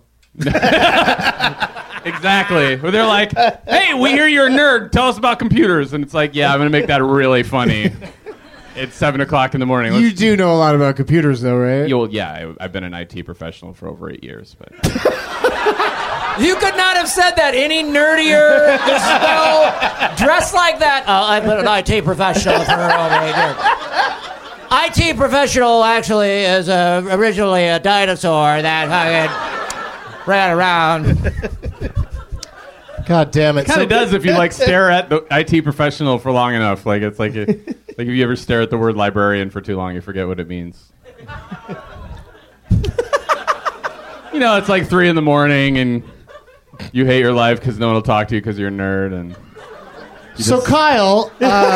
Exactly. Where they're like, hey, we hear you're a nerd. Tell us about computers, and it's like, yeah, I'm gonna make that really funny. It's 7 o'clock in the morning. You do know a lot about computers, though, right? I've been an IT professional for over 8 years. But You could not have said that any nerdier, dressed like that. I've been an IT professional for over 8 years. IT professional actually is originally a dinosaur that fucking ran around. God damn it! Kind of does if you like stare at the IT professional for long enough. Like it's like if you ever stare at the word librarian for too long, you forget what it means. You know, it's like 3 a.m. and you hate your life because no one will talk to you because you're a nerd. And so Kyle.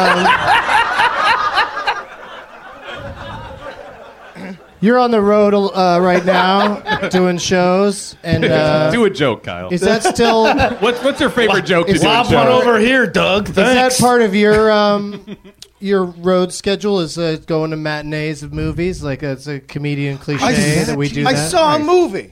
You're on the road right now, doing shows, and do a joke, Kyle. Is that still? What's your favorite joke to do? Lob one over here, Doug. Thanks. Is that part of your road schedule? Is going to matinees of movies? Like it's a comedian cliche that we do. I saw a movie.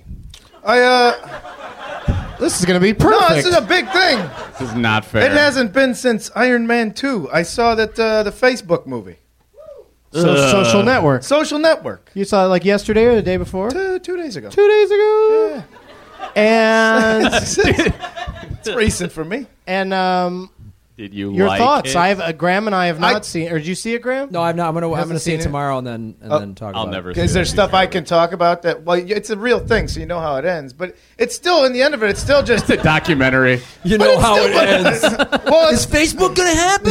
This is gonna be perfect. No, this is a big thing. This is not fair. It hasn't been since Iron Man 2. I saw that the Facebook movie. Social Network. Social Network. You saw it like yesterday or the day before? 2 days ago. 2 days ago. Yeah. And it's recent for me. And did you your like thoughts? it? Graham and I have not seen. Or did you see it, Graham? No, I'm not. I'm gonna see seen it it? tomorrow and then talk about I'll never. it. See Is there it. stuff I can talk about that? Well, it's a real thing, so you know how it ends. But it's still, in the end of it, it's still just It's a documentary. You know how it ends. Well, Is Facebook gonna happen?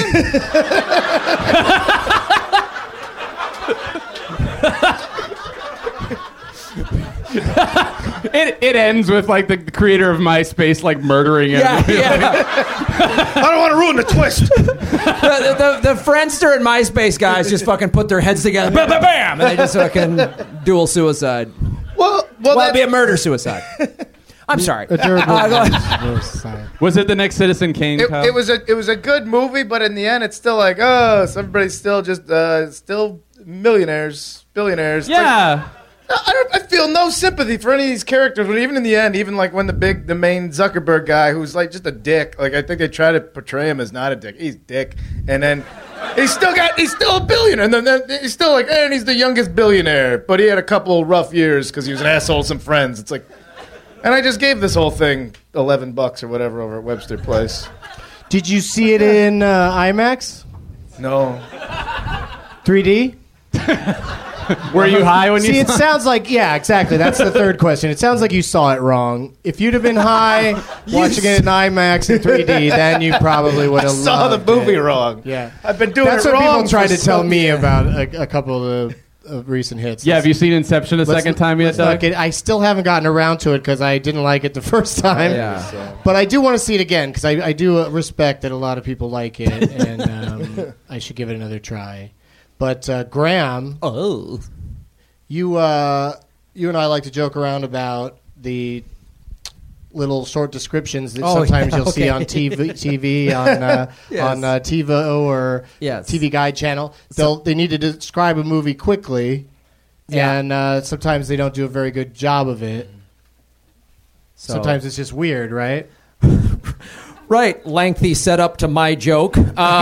It ends with like the creator of MySpace like murdering everybody. I don't want to ruin the twist. the Friendster and MySpace guys just fucking put their heads together, bam, bam, bam, and they just fucking dual suicide. Well, It'd be a murder suicide. I'm sorry. A durable Was it the next Citizen Kane? Kyle? it was a good movie, but in the end, it's still like, so everybody's still just still millionaires, billionaires. It's Yeah. like, I feel no sympathy for any of these characters, but even in the end, even like when the main Zuckerberg guy, who's like just a dick, like I think they try to portray him as not a dick. He's dick, and then he's still a billionaire, and then he's still like, and he's the youngest billionaire, but he had a couple rough years because he was an asshole to some friends. It's like, and I just gave this whole thing $11 or whatever over at Webster Place. Did you see it in IMAX? No. 3D? Were you high when See, you it sounds like, yeah, exactly. That's the third question. It sounds like you saw it wrong. If you'd have been high watching it in IMAX in 3D, then you probably would have Saw the movie wrong. Yeah. I've been doing That's it what wrong. people tried for to tell so- me about a couple of recent hits. Yeah, have you seen Inception a second time yet, Doug? I still haven't gotten around to it because I didn't like it the first time. Yeah. But I do want to see it again because I do respect that a lot of people like it, and I should give it another try. But Graham, you and I like to joke around about the little short descriptions that sometimes you'll see on TV on TiVo or TV Guide channel. They need to describe a movie quickly, and sometimes they don't do a very good job of it. Sometimes it's just weird, right? Right, lengthy setup to my joke.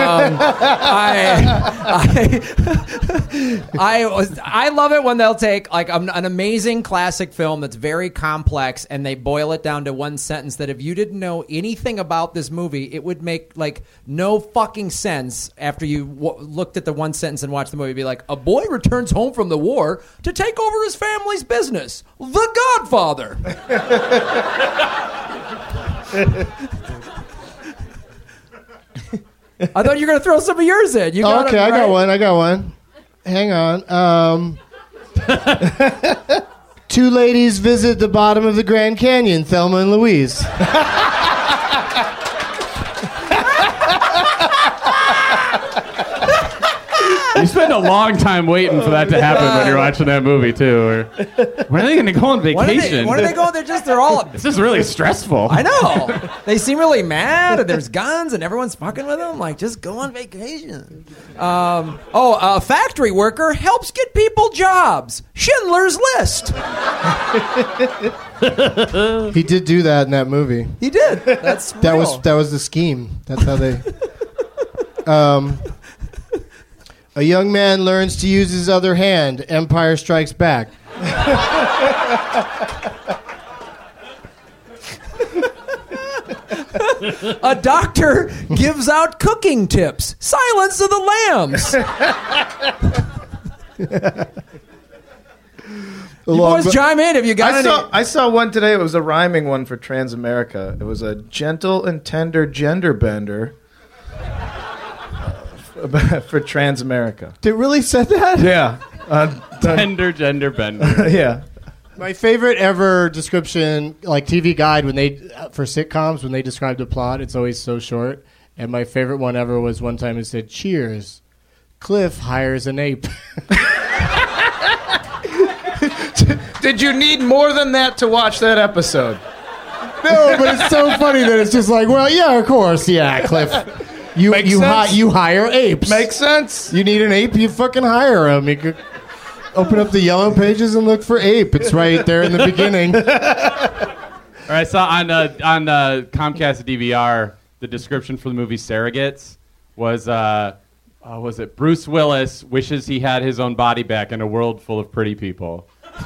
I love it when they'll take like an amazing classic film that's very complex and they boil it down to one sentence that if you didn't know anything about this movie, it would make like no fucking sense after you looked at the one sentence and watched the movie. It'd be like, a boy returns home from the war to take over his family's business. The Godfather. I thought you were going to throw some of yours in. You got okay, it, right? I got one. Hang on. Two ladies visit the bottom of the Grand Canyon, Thelma and Louise. You spend a long time waiting for that to happen when you're watching that movie, too. Or, when are they going to go on vacation? When are they going? They're all... This is really stressful. I know. They seem really mad, and there's guns, and everyone's fucking with them. Like, just go on vacation. A factory worker helps get people jobs. Schindler's List. He did do that in that movie. He did. That's real. That was the scheme. That's how they... A young man learns to use his other hand. Empire Strikes Back. A doctor gives out cooking tips. Silence of the Lambs. You boys chime in if you got any. I saw one today. It was a rhyming one for Transamerica. It was a gentle and tender gender bender. For Transamerica. Did it really said that? Yeah. Tender gender bender. Yeah. My favorite ever description, like TV Guide, when they for sitcoms, when they describe the plot, it's always so short. And my favorite one ever was one time it said, "Cheers, Cliff hires an ape." Did you need more than that to watch that episode? No, but it's so funny that it's just like, well, yeah, of course, yeah, Cliff. You hire apes. Makes sense. You need an ape, you fucking hire him. You could open up the yellow pages and look for ape. It's right there in the beginning. Or I saw on Comcast DVR, the description for the movie Surrogates was it Bruce Willis wishes he had his own body back in a world full of pretty people.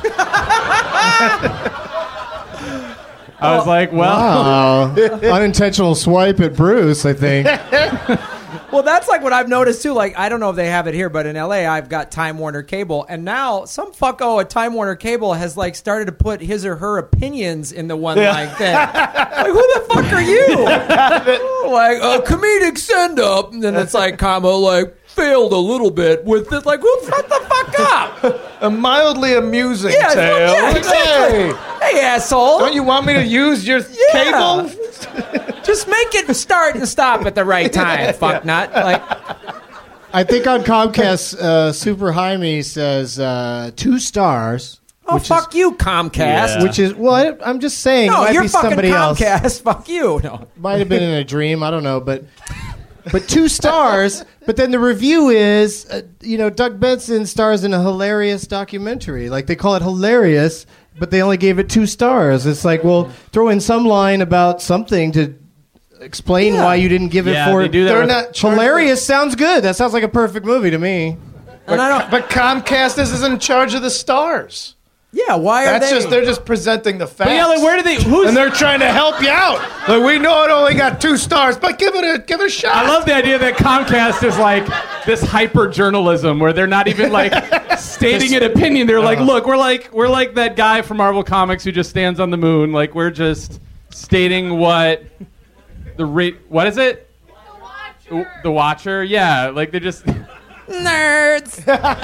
I was like, well... Wow. Unintentional swipe at Bruce, I think. Well, that's like what I've noticed, too. Like, I don't know if they have it here, but in L.A., I've got Time Warner Cable. And now some fucko at Time Warner Cable has, like, started to put his or her opinions in the one-line thing. Like, who the fuck are you? Like, a comedic send-up. And then it's like, failed a little bit with this. Like, shut the fuck up. A mildly amusing tale. Yeah, exactly. Hey, asshole. Don't you want me to use your cable? Just make it start and stop at the right time, fucknut. Like, I think on Comcast, Super Jaime says 2 stars. Oh, fuck you, Comcast. Yeah. Which is, well, I'm just saying. No, it might you're be fucking somebody Comcast. Else. Fuck you. No. Might have been in a dream. I don't know, but 2 stars. But then the review is, Doug Benson stars in a hilarious documentary. Like, they call it hilarious, but they only gave it 2 stars. It's like, well, throw in some line about something to explain why you didn't give it 4. They're not hilarious sounds good. That sounds like a perfect movie to me. But Comcast is in charge of the stars. Yeah, why are they? They're just presenting the facts. But yeah, like, where do they? And they're trying to help you out. Like, we know it only got 2 stars, but give it a shot. I love the idea that Comcast is like this hyper journalism where they're not even like stating an opinion. They're like, look, we're like that guy from Marvel Comics who just stands on the moon. Like, we're just stating what what is it? The Watcher. Yeah, like they're just nerds.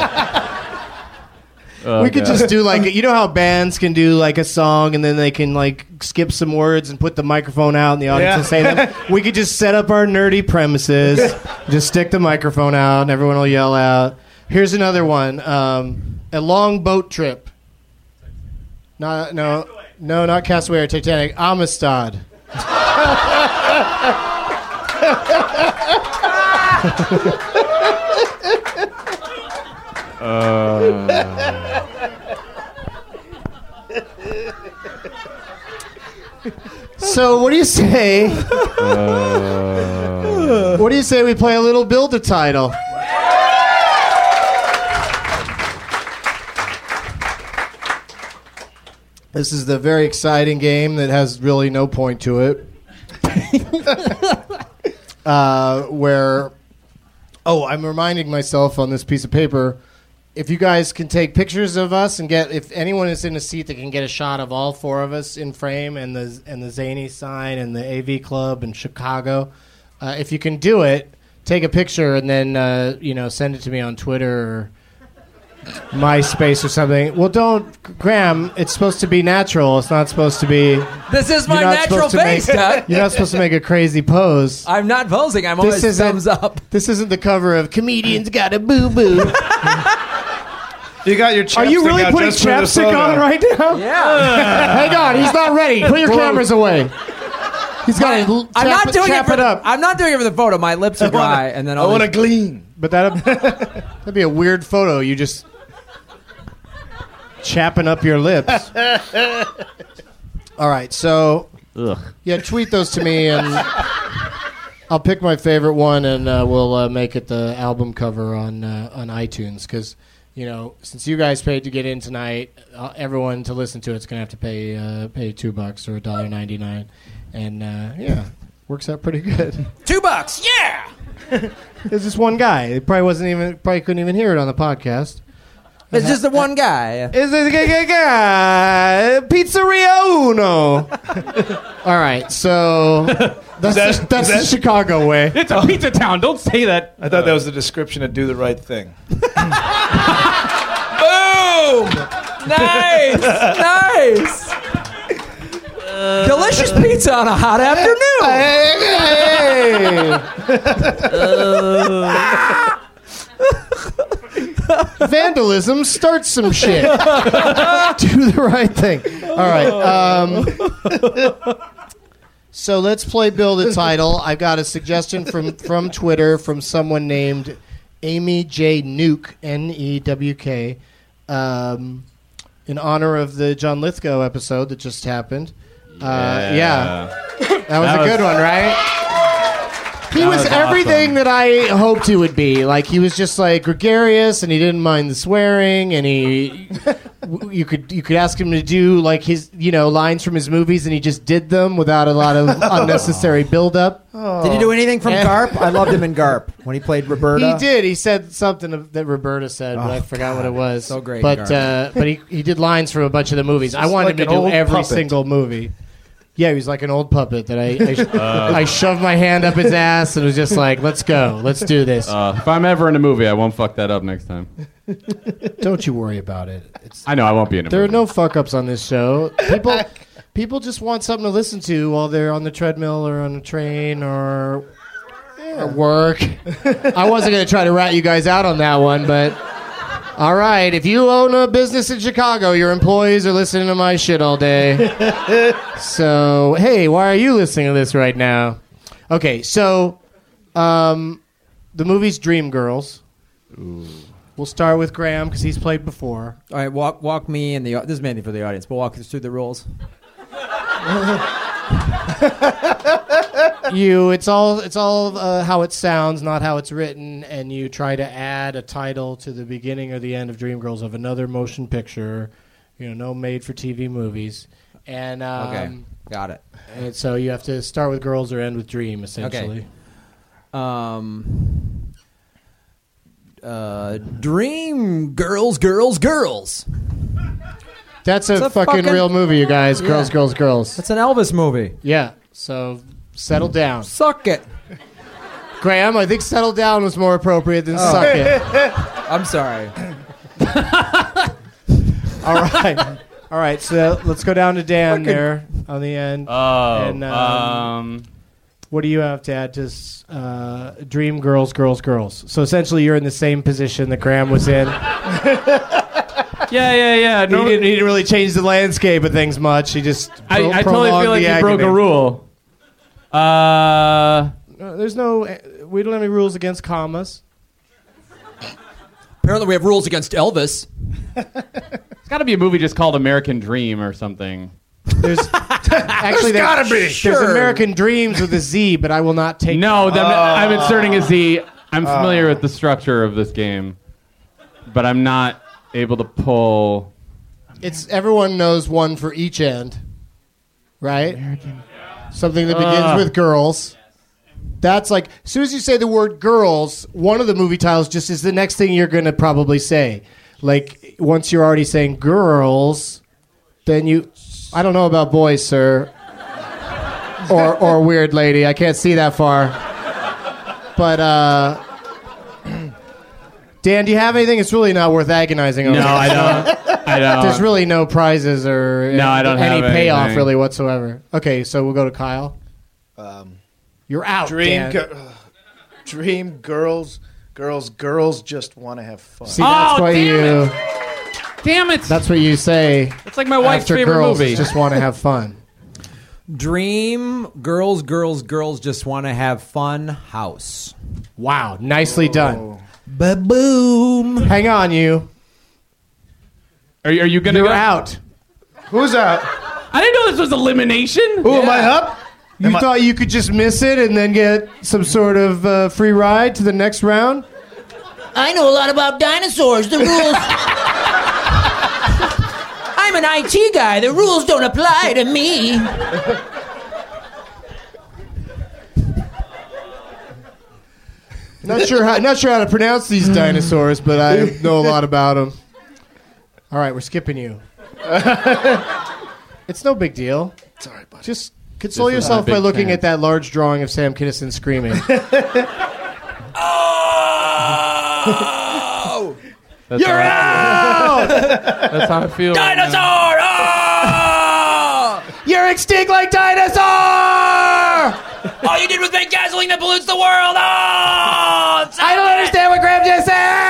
We could just do like, how bands can do like a song and then they can like skip some words and put the microphone out in the audience and say them. We could just set up our nerdy premises, just stick the microphone out and everyone will yell out, Here's another one. A long boat trip. No, not Castaway or Titanic. Amistad. So what do you say? What do you say we play a little build a title? This is the very exciting game that has really no point to it. I'm reminding myself on this piece of paper, if you guys can take pictures of us and if anyone is in a seat that can get a shot of all four of us in frame and the Zany sign and the AV Club in Chicago, if you can do it, take a picture and then send it to me on Twitter or MySpace or something. Well, Graham, it's supposed to be natural. It's not supposed to be... This is my natural face, Doug. You're not supposed to make a crazy pose. I'm not posing. I'm always thumbs up. This isn't the cover of Comedians Got a Boo-Boo. You got your chapstick. Are you really out putting just for the chapstick photo. on right now? Yeah. Hang on, he's not ready. Put your cameras away. He's got to I'm not doing it for it up. I'm not doing it for the photo. My lips are dry, and then I want to glean. But that'd be a weird photo. You just chapping up your lips. All right, so tweet those to me, and I'll pick my favorite one, and we'll make it the album cover on iTunes. Because since you guys paid to get in tonight, everyone to listen to it's gonna have to pay $2 or $1.99, and works out pretty good. $2, yeah. There's this one guy. He probably couldn't even hear it on the podcast. It's just the one guy. Is this guy? Pizzeria Uno. All right, so that's the Chicago way. It's a pizza town. Don't say that. I thought that was the description of Do the Right Thing. Boom! Nice. Delicious pizza on a hot afternoon. Vandalism starts some shit. Do the right thing. All right. So let's play Build a Title. I've got a suggestion from Twitter from someone named Amy J. Nuke, Newk, in honor of the John Lithgow episode that just happened. That was a good one, right? He was everything that I hoped he would be. Like, he was just like gregarious, and he didn't mind the swearing, and you could ask him to do like his lines from his movies, and he just did them without a lot of unnecessary build-up. Did he do anything from Garp? I loved him in Garp when he played Roberta. He did. He said something that Roberta said, but I forgot what it was. So great. But he did lines from a bunch of the movies. I wanted him to do every single movie. Yeah, he was like an old puppet that I shoved my hand up his ass and was just like, let's go. Let's do this. If I'm ever in a movie, I won't fuck that up next time. Don't you worry about it. I know I won't be in a movie. There are no fuck-ups on this show. People just want something to listen to while they're on the treadmill or on a train or at work. I wasn't going to try to rat you guys out on that one, but... All right, if you own a business in Chicago, your employees are listening to my shit all day. So, hey, why are you listening to this right now? Okay, so the movie's Dreamgirls. Ooh. We'll start with Graham because he's played before. All right, walk me and this is mainly for the audience, but walk us through the rules. It's all how it sounds, not how it's written, and you try to add a title to the beginning or the end of Dreamgirls of another motion picture, no made-for-TV movies, and okay, got it. And so you have to start with girls or end with dream, essentially. Okay. Dream girls. That's a fucking real movie, you guys. Yeah. Girls. That's an Elvis movie. Yeah. So settle down. Suck it. Graham, I think settle down was more appropriate than suck it. I'm sorry. All right. So let's go down to Dan there on the end. Oh. what do you have to add to Dream Girls, Girls, Girls? So essentially, you're in the same position that Graham was in. Yeah. No, he didn't really change the landscape of things much. He just I totally feel like you broke a rule. There's no. We don't have any rules against commas. Apparently, we have rules against Elvis. It's got to be a movie just called American Dream or something. There's actually gotta be. There's American Dreams with a Z, but I will not take. No, I'm inserting a Z. I'm familiar with the structure of this game, but I'm not able to pull. It's everyone knows one for each end, right? Something that begins with girls. That's like as soon as you say the word girls, one of the movie titles just is the next thing you're going to probably say. Like once you're already saying girls, then you. I don't know about boys, sir, or weird lady. I can't see that far. But Dan, do you have anything? It's really not worth agonizing over. No, I don't. There's really no prizes or I don't any have payoff anything. really whatsoever. Okay, so we'll go to Kyle. You're out, Dan. Dream girls just want to have fun. See, that's what you. Damn it! That's what you say. It's like my wife's after favorite girls movie. Just want to have fun. Dream girls, girls, girls just want to have fun. House. Wow, nicely done. Ba-boom. Hang on, you. Are you gonna? You're go? out. Who's out? I didn't know this was elimination. Who am I up? You thought you could just miss it and then get some sort of free ride to the next round? I know a lot about dinosaurs. The rules. I'm an IT guy. The rules don't apply to me. Not sure how to pronounce these dinosaurs, but I know a lot about them. All right, we're skipping you. It's no big deal. It's all right, buddy. Just console This is yourself a big by looking chance. at that large drawing of Sam Kinison screaming. Oh! That's You're out! That's how I feel. Dinosaur! Oh! You're extinct like dinosaur! All you did was make gasoline that pollutes the world! Oh! I don't understand what Graham just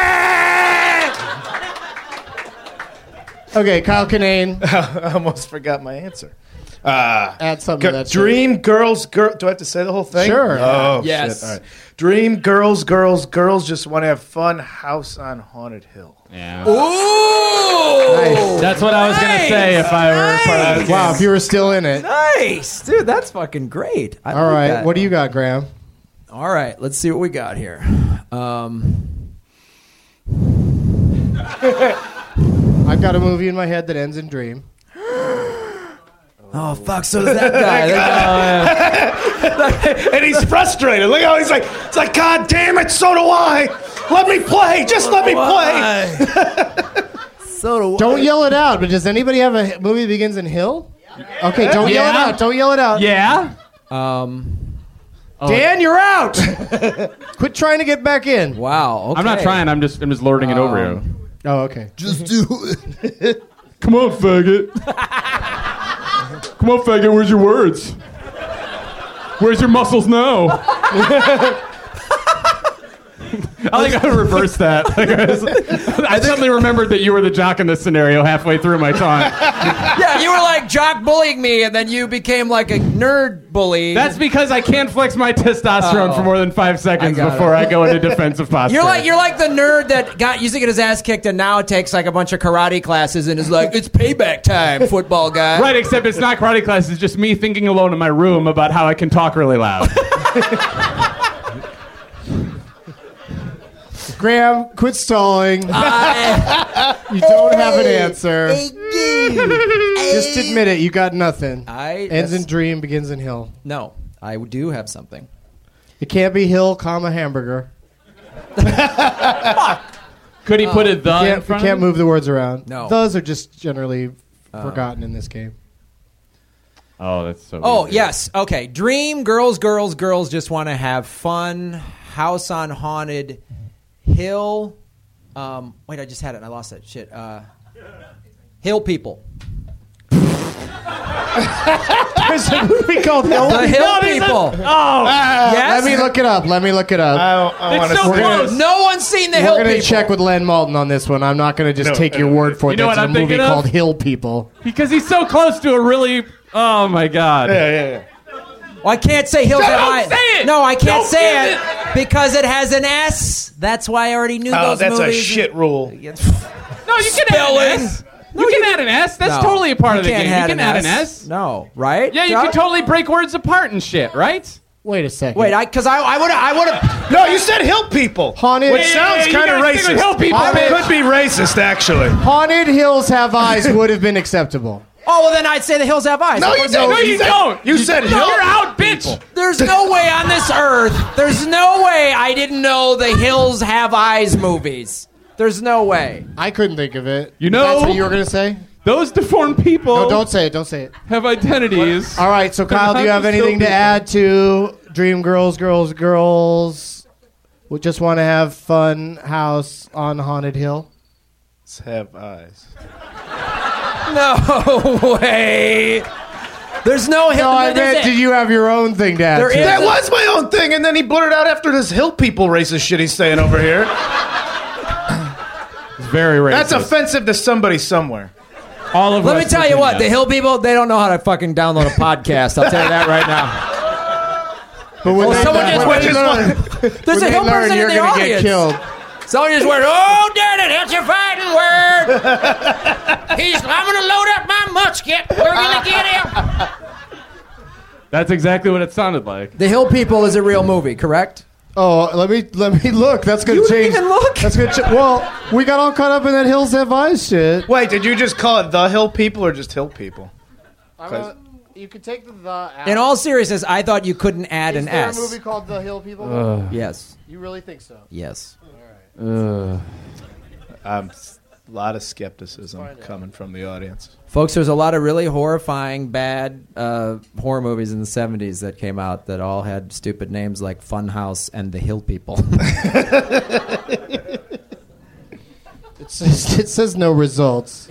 said! Okay, Kyle Kinane. I almost forgot my answer. Add something to that shit. Dream girls, girl. Do I have to say the whole thing? Sure. Oh, Yes. shit. All right. Dream girls, girls, girls just want to have fun. House on Haunted Hill. Yeah. Ooh! Nice. That's what I was gonna say if I were part of this Wow, game. if you were still in it. Nice, dude. That's fucking great. I All like right, that. what do you got, Graham? All right, let's see what we got here. I've got a movie in my head that ends in dream. Oh fuck! So does that guy. And he's frustrated. Look how he's like, it's like, God damn it, so do I. Let me play. Just let me play. So do Don't yell it out, but does anybody have a movie that begins in Hill? Okay, don't yell it Yeah. out. Don't yell it out. Yeah. Dan, you're out. Quit trying to get back in. Wow. Okay. I'm not trying. I'm just lording it over you. Oh, okay. Just do it. Come on, faggot. Come on, faggot. Where's your words? Where's your muscles now? I think I would reverse that. I suddenly remembered that you were the jock in this scenario halfway through my taunt. Yeah, you were like jock bullying me, and then you became like a nerd bully. That's because I can't flex my testosterone for more than 5 seconds I got before it. I go into defensive posture. You're like the nerd that used to get his ass kicked and now takes like a bunch of karate classes and is like, it's payback time, football guy. Right, except it's not karate class. It's just me thinking alone in my room about how I can talk really loud. Graham, quit stalling. You don't have an answer. Just admit it. You got nothing. Ends in dream, begins in Hill. No, I do have something. It can't be Hill, comma hamburger. Could he put it the in You front can't of move the words around. No. Those are just generally forgotten in this game. Oh, that's so Oh, easy. yes. Okay. Dream, girls, girls, girls just want to have fun. House on Haunted Hill. Wait, I just had it and I lost that shit. Hill people. There's a movie called Hill The Hill People. Let me look it up. I want to so see it. close. No one's seen The Hill We're going People. to check with Len Malton on this one. I'm not going to just take your word for it. You know That's what a I'm movie thinking of? called Hill People. Because he's so close to a really. Oh my God. Yeah. Well, I can't say Hills Have Don't Eyes. say it! No, I can't Don't say say it because it has an S. That's why I already knew those That's movies. a shit rule. No, you can add an S. You can add an S. That's No, totally a part of the can't game. You can add an S. No, right? Yeah, you Chuck? can totally break words apart and shit, right? Wait a second. Wait, because I would have. No, you said Hill People. Haunted. Which sounds you kind of gotta stick racist. with Hill People, It bitch. could be racist, actually. Haunted Hills Have Eyes would have been acceptable. Oh, well, then I'd say The Hills Have Eyes. No, you didn't. No, you don't. You said Hill. You're out, bitch. There's no way on this earth. There's no way I didn't know the Hills Have Eyes movies. There's no way. I couldn't think of it. You know- That's what you were going to say? Those deformed people No, don't say it. Don't say it. have identities. All right, so Kyle, do you have anything to add to Dream Girls, Girls? We just want to have fun house on Haunted Hill? Let's have eyes. No way. There's no Hill. No, I there's meant, a- did you have your own thing to add There to? is- That was my own thing, and then he blurted out after this Hill People racist shit he's saying over here. It's very racist. That's offensive to somebody somewhere. All of Let me West tell you what, Virginia. the Hill people, they don't know how to fucking download a podcast. I'll tell you that right now. But when they, someone just when went- they learn, There's when a they Hill learn person you're in the gonna audience. get killed. Someone just went, oh, damn it, that's your fighting word. I'm going to load up my musket. We're going to get him. That's exactly what it sounded like. The Hill People is a real movie, correct? Oh, let me look. That's gonna You change. didn't even look? That's gonna. Well, we got all caught up in that Hills Have Eyes shit. Wait, did you just call it the Hill People or just Hill People? You could take the out. In all seriousness, I thought you couldn't add Is an there S. a movie called The Hill People? Yes. You really think so? Yes. A lot of skepticism coming from the audience. Folks, there's a lot of really horrifying, bad horror movies in the 70s that came out that all had stupid names like Funhouse and The Hill People. It says no results.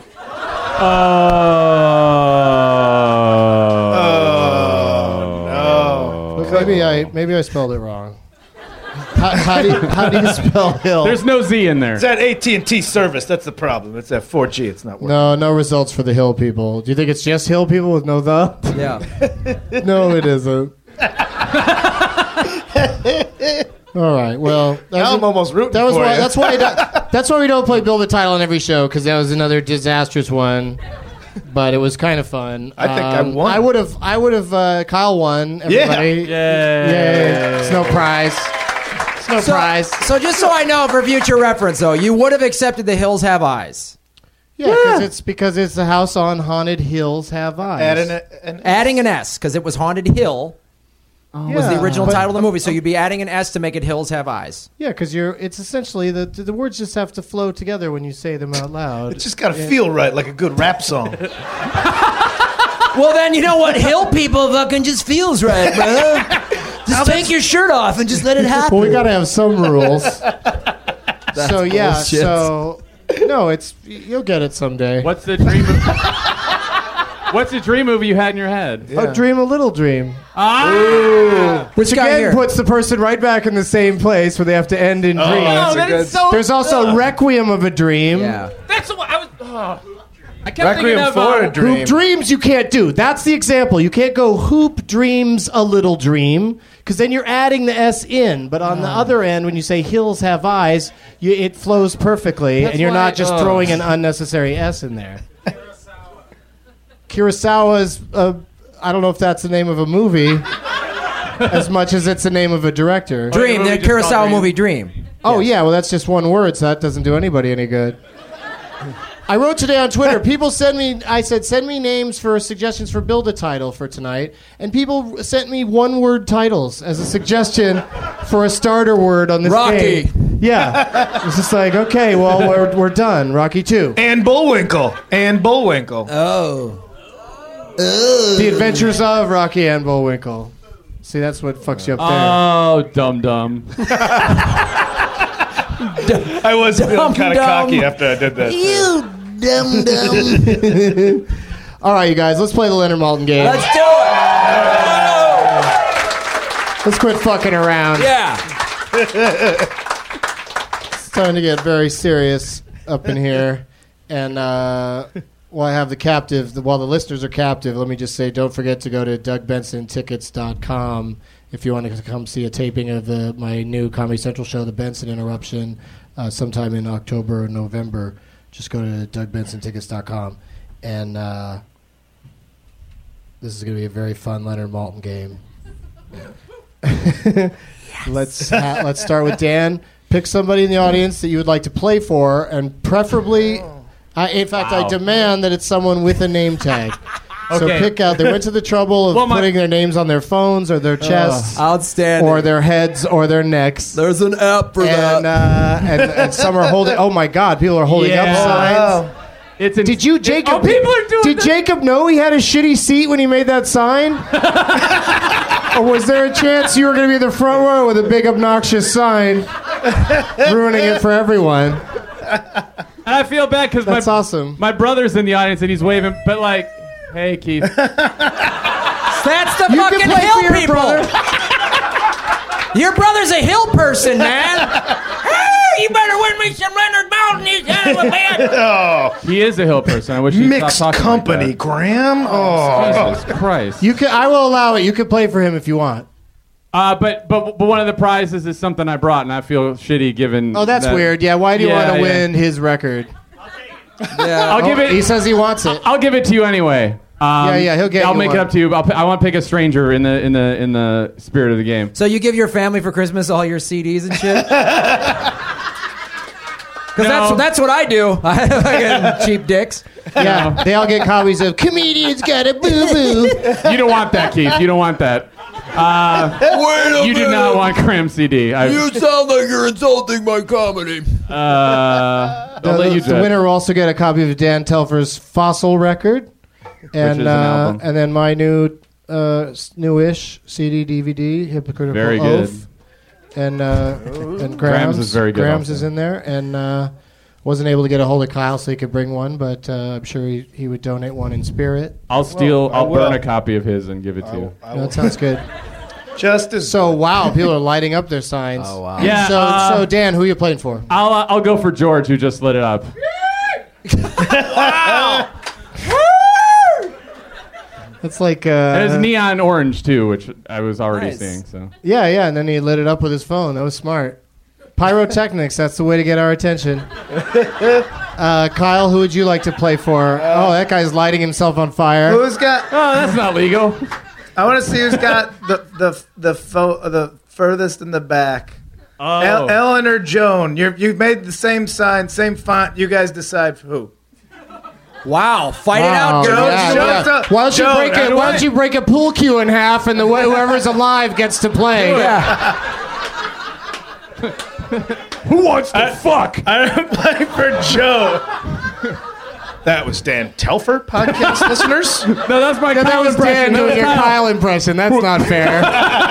No. But maybe I spelled it wrong. How do you spell Hill? There's no Z in there. It's that AT&T service. That's the problem. It's that 4G. It's not working. No results for the Hill People. Do you think it's just Hill People with no the? Yeah. No, it isn't. All right. Well, Now I'm almost rooting that was for why. you. That's why we don't play Build a Title on every show, because that was another disastrous one. But it was kind of fun. I think I won. I would have. Kyle won. Everybody. Yay! It's no prize. It's no prize. So just so I know for future reference, though, you would have accepted The Hills Have Eyes. Yeah, because it's the house on Haunted Hills Have Eyes. Adding an S, because it was Haunted Hill. Was the original title of the movie, so you'd be adding an S to make it Hills Have Eyes. Yeah, because it's essentially the words just have to flow together when you say them out loud. It's just got to feel right, like a good rap song. Well, then, you know what? Hill People fucking just feels right, brother. Just take your shirt off and just let it happen. Well, we got to have some rules. So yeah, bullshit. so no, you'll get it someday. What's the dream? What's the dream movie you had in your head? A dream, a little dream. Which This guy again here. puts the person right back in the same place where they have to end in dreams. Oh, that is so There's also Requiem of a Dream. Yeah. That's what I was. I kept Requiem thinking of for a Dream. Hoop dreams you can't do. That's the example. You can't go hoop dreams a little dream, because then you're adding the S in. But on the other end, when you say Hills Have Eyes, it flows perfectly, and you're not just throwing an unnecessary S in there. Kurosawa's, I don't know if that's the name of a movie, as much as it's the name of a director. Dream, the just called Kurosawa Dream. movie Dream. Oh, yeah, well, that's just one word, so that doesn't do anybody any good. I wrote today on Twitter, I said, send me names for suggestions for Build a Title for tonight, and people sent me one-word titles as a suggestion for a starter word on this Rocky. game. Yeah. It's just like, okay, well, we're done. Rocky 2. And Bullwinkle. Oh. The Adventures of Rocky and Bullwinkle. See, that's what fucks you up there. Oh, dum. I was feeling kind of Dum-dum. cocky after I did that. You dumb. All right, you guys, let's play the Leonard Maltin game. Let's do it. Let's quit fucking around. Yeah. It's time to get very serious up in here. And while I have the captive, while the listeners are captive, let me just say, don't forget to go to DougBensonTickets.com if you want to come see a taping of my new Comedy Central show, The Benson Interruption, sometime in October or November. Just go to DougBensonTickets.com. And this is going to be a very fun Leonard Maltin game. Let's start with Dan. Pick somebody in the audience that you would like to play for, and preferably, in fact, I demand that it's someone with a name tag. So pick out. They went to the trouble of putting their names on their phones or their chests, outstanding, or their heads or their necks. There's an app for that. And some are holding. Oh my God! People are holding up signs. Did you, Jacob? People are doing Did Jacob know he had a shitty seat when he made that sign? Or was there a chance you were going to be the front row with a big obnoxious sign, ruining it for everyone? And I feel bad because awesome. My brother's in the audience and he's waving, but like, hey, Keith. That's the fucking hill your people. Brother. Your brother's a hill person, man. Hey, you better win me some Leonard Maltin, you son of a bitch. He is a hill person. I wish he'd Mixed stop talking company, like that. Graham. Oh, Jesus Christ. I will allow it. You can play for him if you want. But one of the prizes is something I brought, and I feel shitty given. Oh, that's weird. Yeah, why do you want to win his record? Yeah, I'll give it. He says he wants it. I'll give it to you anyway. He'll get. I'll make it up to you. I want to pick a stranger in the spirit of the game. So you give your family for Christmas all your CDs and shit? Because that's what I do. I get cheap dicks. Yeah, they all get copies of Comedians Got a Boo Boo. You don't want that, Keith. You don't want that. You do not want Graham CD. You sound like you're insulting my comedy. I'll let you The winner will also get a copy of Dan Telfer's Fossil record, and is an album. and then my newish CD DVD, Hypocritical Very Oath. good. And Graham's Graham's is very good Graham's also. is in there, and wasn't able to get a hold of Kyle so he could bring one, but I'm sure he would donate one in spirit. I'll burn a copy of his and give it to you. That sounds good. So wow, people are lighting up their signs. Oh wow. Yeah. So Dan, who are you playing for? I'll go for George, who just lit it up. Wow. It's like And it's neon orange too, which I was already Nice. seeing. So yeah, and then he lit it up with his phone. That was smart. Pyrotechnics, that's the way to get our attention. Kyle, who would you like to play for? That guy's lighting himself on fire. who's got? oh, that's not legal. I want to see who's got the furthest in the back. Oh, Ellen or Joan? You made the same sign, same font. You guys decide who. Wow. Fight it Wow, out, Joe. yeah, Jones, yeah. Why don't you Joan, break it? Why don't you break a pool cue in half, and whoever's alive gets to play? Yeah. who wants to fuck? I'm playing for Joe. That was Dan Telfer, podcast listeners. No, that's my That Kyle was Dan impression. doing your That was Kyle impression. That's not fair.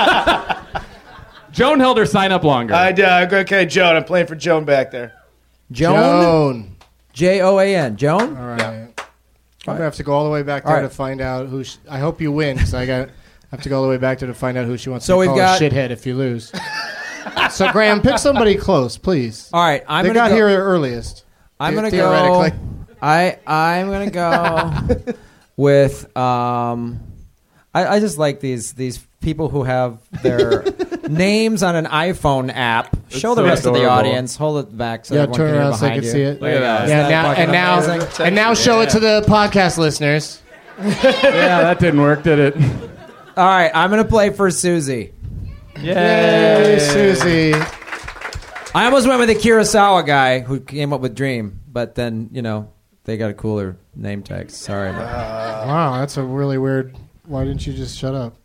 Joan held her sign up longer. Okay, Joan. I'm playing for Joan back there. Joan. Joan. Joan? All right. I'm gonna have to go all the way back there All right. to find out who. I hope you win, because I have to go all the way back there to find out who she wants So to we've call got- a shithead if you lose. So Graham, pick somebody close, please. All right. They got here earliest. I'm gonna go. Theoretically. I'm gonna go with. I just like these people who have their names on an iPhone app. Show the so rest of the adorable. audience. Hold it back so Yeah, everyone turn can hear around so they behind can you. see it. Look at that. Yeah, Isn't that fucking amazing? and now show it to the podcast listeners. Yeah, that didn't work, did it? All right, I'm gonna play for Susie. Yay, Susie. I almost went with the Kurosawa guy who came up with Dream, but then they got a cooler name tag. Sorry. Wow, that's a really weird. Why didn't you just shut up?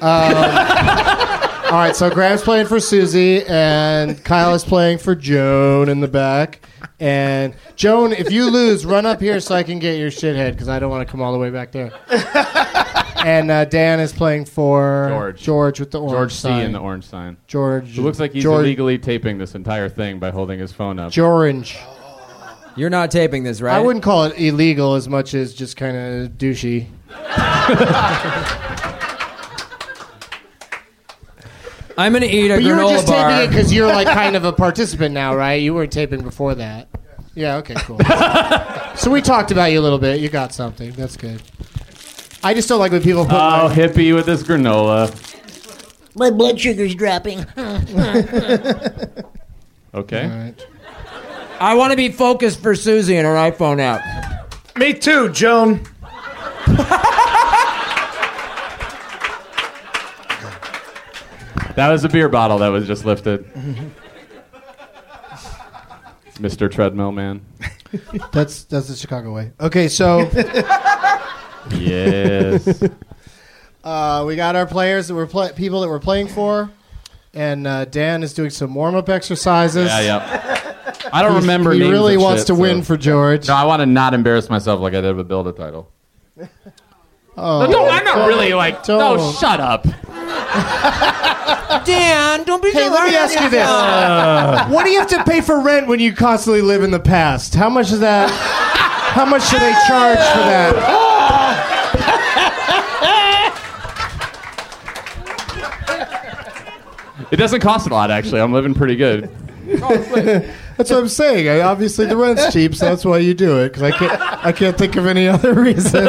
All right, so Graham's playing for Susie, and Kyle is playing for Joan in the back. And Joan, if you lose, run up here so I can get your shithead, because I don't want to come all the way back there. And Dan is playing for George with the orange George C sign. in the orange sign. George. It looks like he's George, illegally taping this entire thing by holding his phone up. George. You're not taping this, right? I wouldn't call it illegal as much as just kind of douchey. I'm going to eat a granola bar. But you were just taping it because you're like kind of a participant now, right? You weren't taping before that. Yeah, okay, cool. So we talked about you a little bit. You got something. That's good. I just don't like when people put hippie with this granola. My blood sugar's dropping. Okay. All right. I want to be focused for Susie and her iPhone app. Me too, Joan. That was a beer bottle that was just lifted. Mr. Treadmill Man. That's the Chicago way. Okay, so Yes. we got our players that were people that we're playing for, and Dan is doing some warm-up exercises. Yeah. I don't remember He names really of wants shit, to so- win for George. No, I want to not embarrass myself like I did with Build a Title. Oh, No, I'm not really like. don't. No, shut up. Dan, don't be Hey, let me ask you this. What do you have to pay for rent when you constantly live in the past? How much is that? How much do they charge for that? It doesn't cost a lot, actually. I'm living pretty good. That's what I'm saying. Obviously, the rent's cheap, so that's why you do it. Because I can't think of any other reason.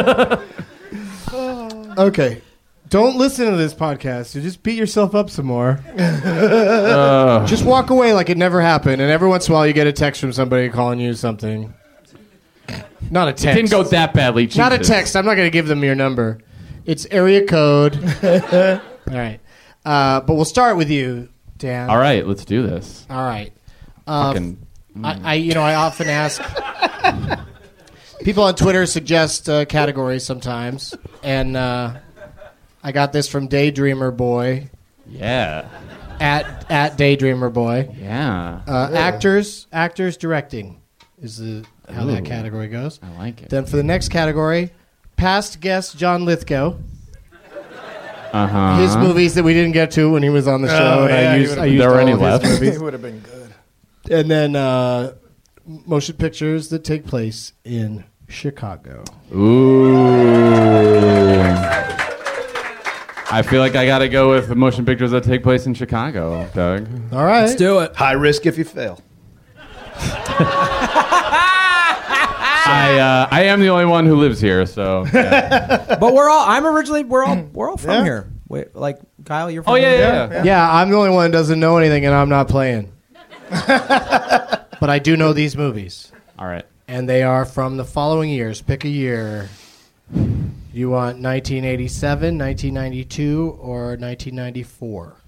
Okay, don't listen to this podcast. You just beat yourself up some more. Just walk away like it never happened. And every once in a while, you get a text from somebody calling you something. Not a text. It didn't go that badly. Not a Jesus. text. I'm not going to give them your number. It's area code. All right. But we'll start with you, Dan. All right, let's do this. All right. Fucking. I often ask people on Twitter suggest categories sometimes, and I got this from Daydreamer Boy Yeah. at Daydreamer Boy. Yeah. Actors directing is how that Ooh. category goes. I like it. Then for the next category, past guest John Lithgow. Uh-huh. His movies that we didn't get to when he was on the show. Oh, and yeah, I he used would've- There were all any of his left? movies. It would have been good. And then motion pictures that take place in Chicago. Ooh. I feel like I got to go with the motion pictures that take place in Chicago, Doug. All right. Let's do it. High risk if you fail. I am the only one who lives here, so. Yeah. But we're all from here. Wait, like Kyle, you're from Oh, here? yeah. Yeah, I'm the only one that doesn't know anything, and I'm not playing. But I do know these movies, All right. and they are from the following years. Pick a year. You want 1987, 1992, or 1994?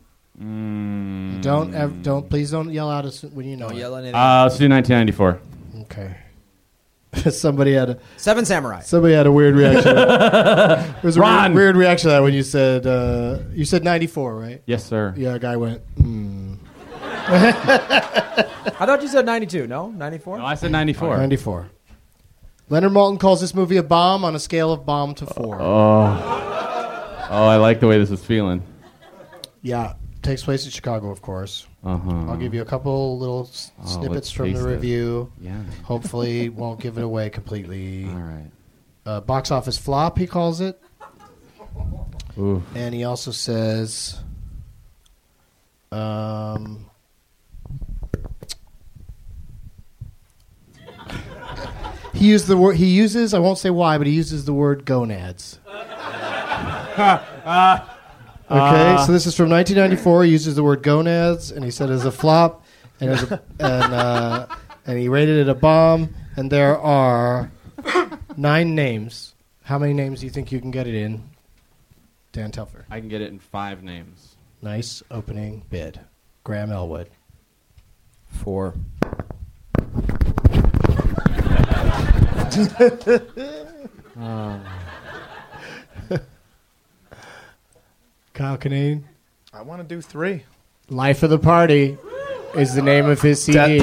Please don't yell out when you know it. Yelling at Let's do 1994. Okay. Somebody had Seven Samurai. a weird reaction. There was a Ron! weird reaction to that when you said 94, right? Yes, sir. Yeah, a guy went. I thought you said 92. No, 94. No, I said 94. 94. Leonard Maltin calls this movie a bomb on a scale of bomb to 4. Oh, I like the way this is feeling. Yeah, takes place in Chicago, of course. Uh-huh. I'll give you a couple little snippets let's from the taste it. review. Yeah. Hopefully, won't give it away completely. All right. Box office flop, he calls it. Ooh. And he also says, he used the word. He uses. I won't say why, but he uses the word gonads. Okay, so this is from 1994. He uses the word gonads, and he said it was a flop, and it was and he rated it a bomb. And there are 9 names. How many names do you think you can get it in? Dan Telfer. I can get it in 5 names. Nice opening bid. Graham Elwood. 4. Kyle Kinane. I want to do 3. Life of the Party is the name of his CD.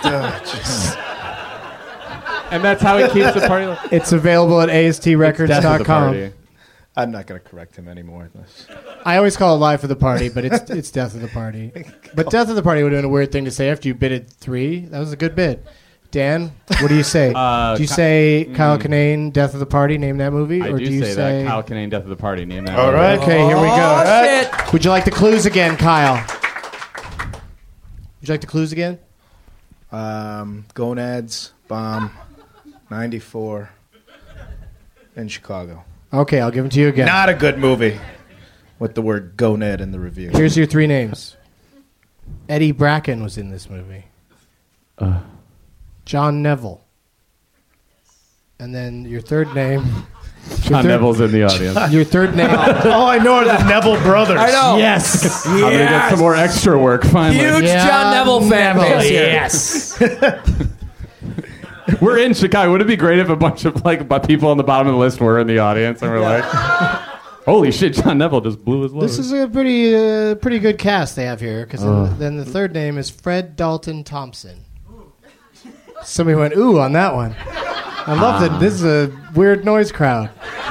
And that's how he keeps the party. It's available at Death of the astrecords.com. party. I'm not going to correct him anymore. I always call it Life of the Party, but it's Death of the Party. But Death of the Party would have been a weird thing to say after you bidded 3. That was a good bid. Dan, what do you say? Do you say Kyle Kinane, Death of the Party, name that movie? I or do you say that. Kyle Kinane, Death of the Party, name that All movie. right. Okay, here we go. Shit. Would you like the clues again, Kyle? Would you like the clues again? Gonads, Bomb, 94, in Chicago. Okay, I'll give them to you again. Not a good movie with the word gonad in the review. Here's your three names. Eddie Bracken was in this movie. John Neville. And then your third name. John Neville's in the audience. Your third name. All I know are the Neville brothers. I know. Yes. I'm going to get some more extra work finally. Huge John Neville fan base here. Yes. We're in Chicago. Would it be great if a bunch of people on the bottom of the list were in the audience and we're like, holy shit, John Neville just blew his load. This is a pretty good cast they have here. Because then the third name is Fred Dalton Thompson. Somebody went, ooh, on that one. I love that. This is a weird noise crowd.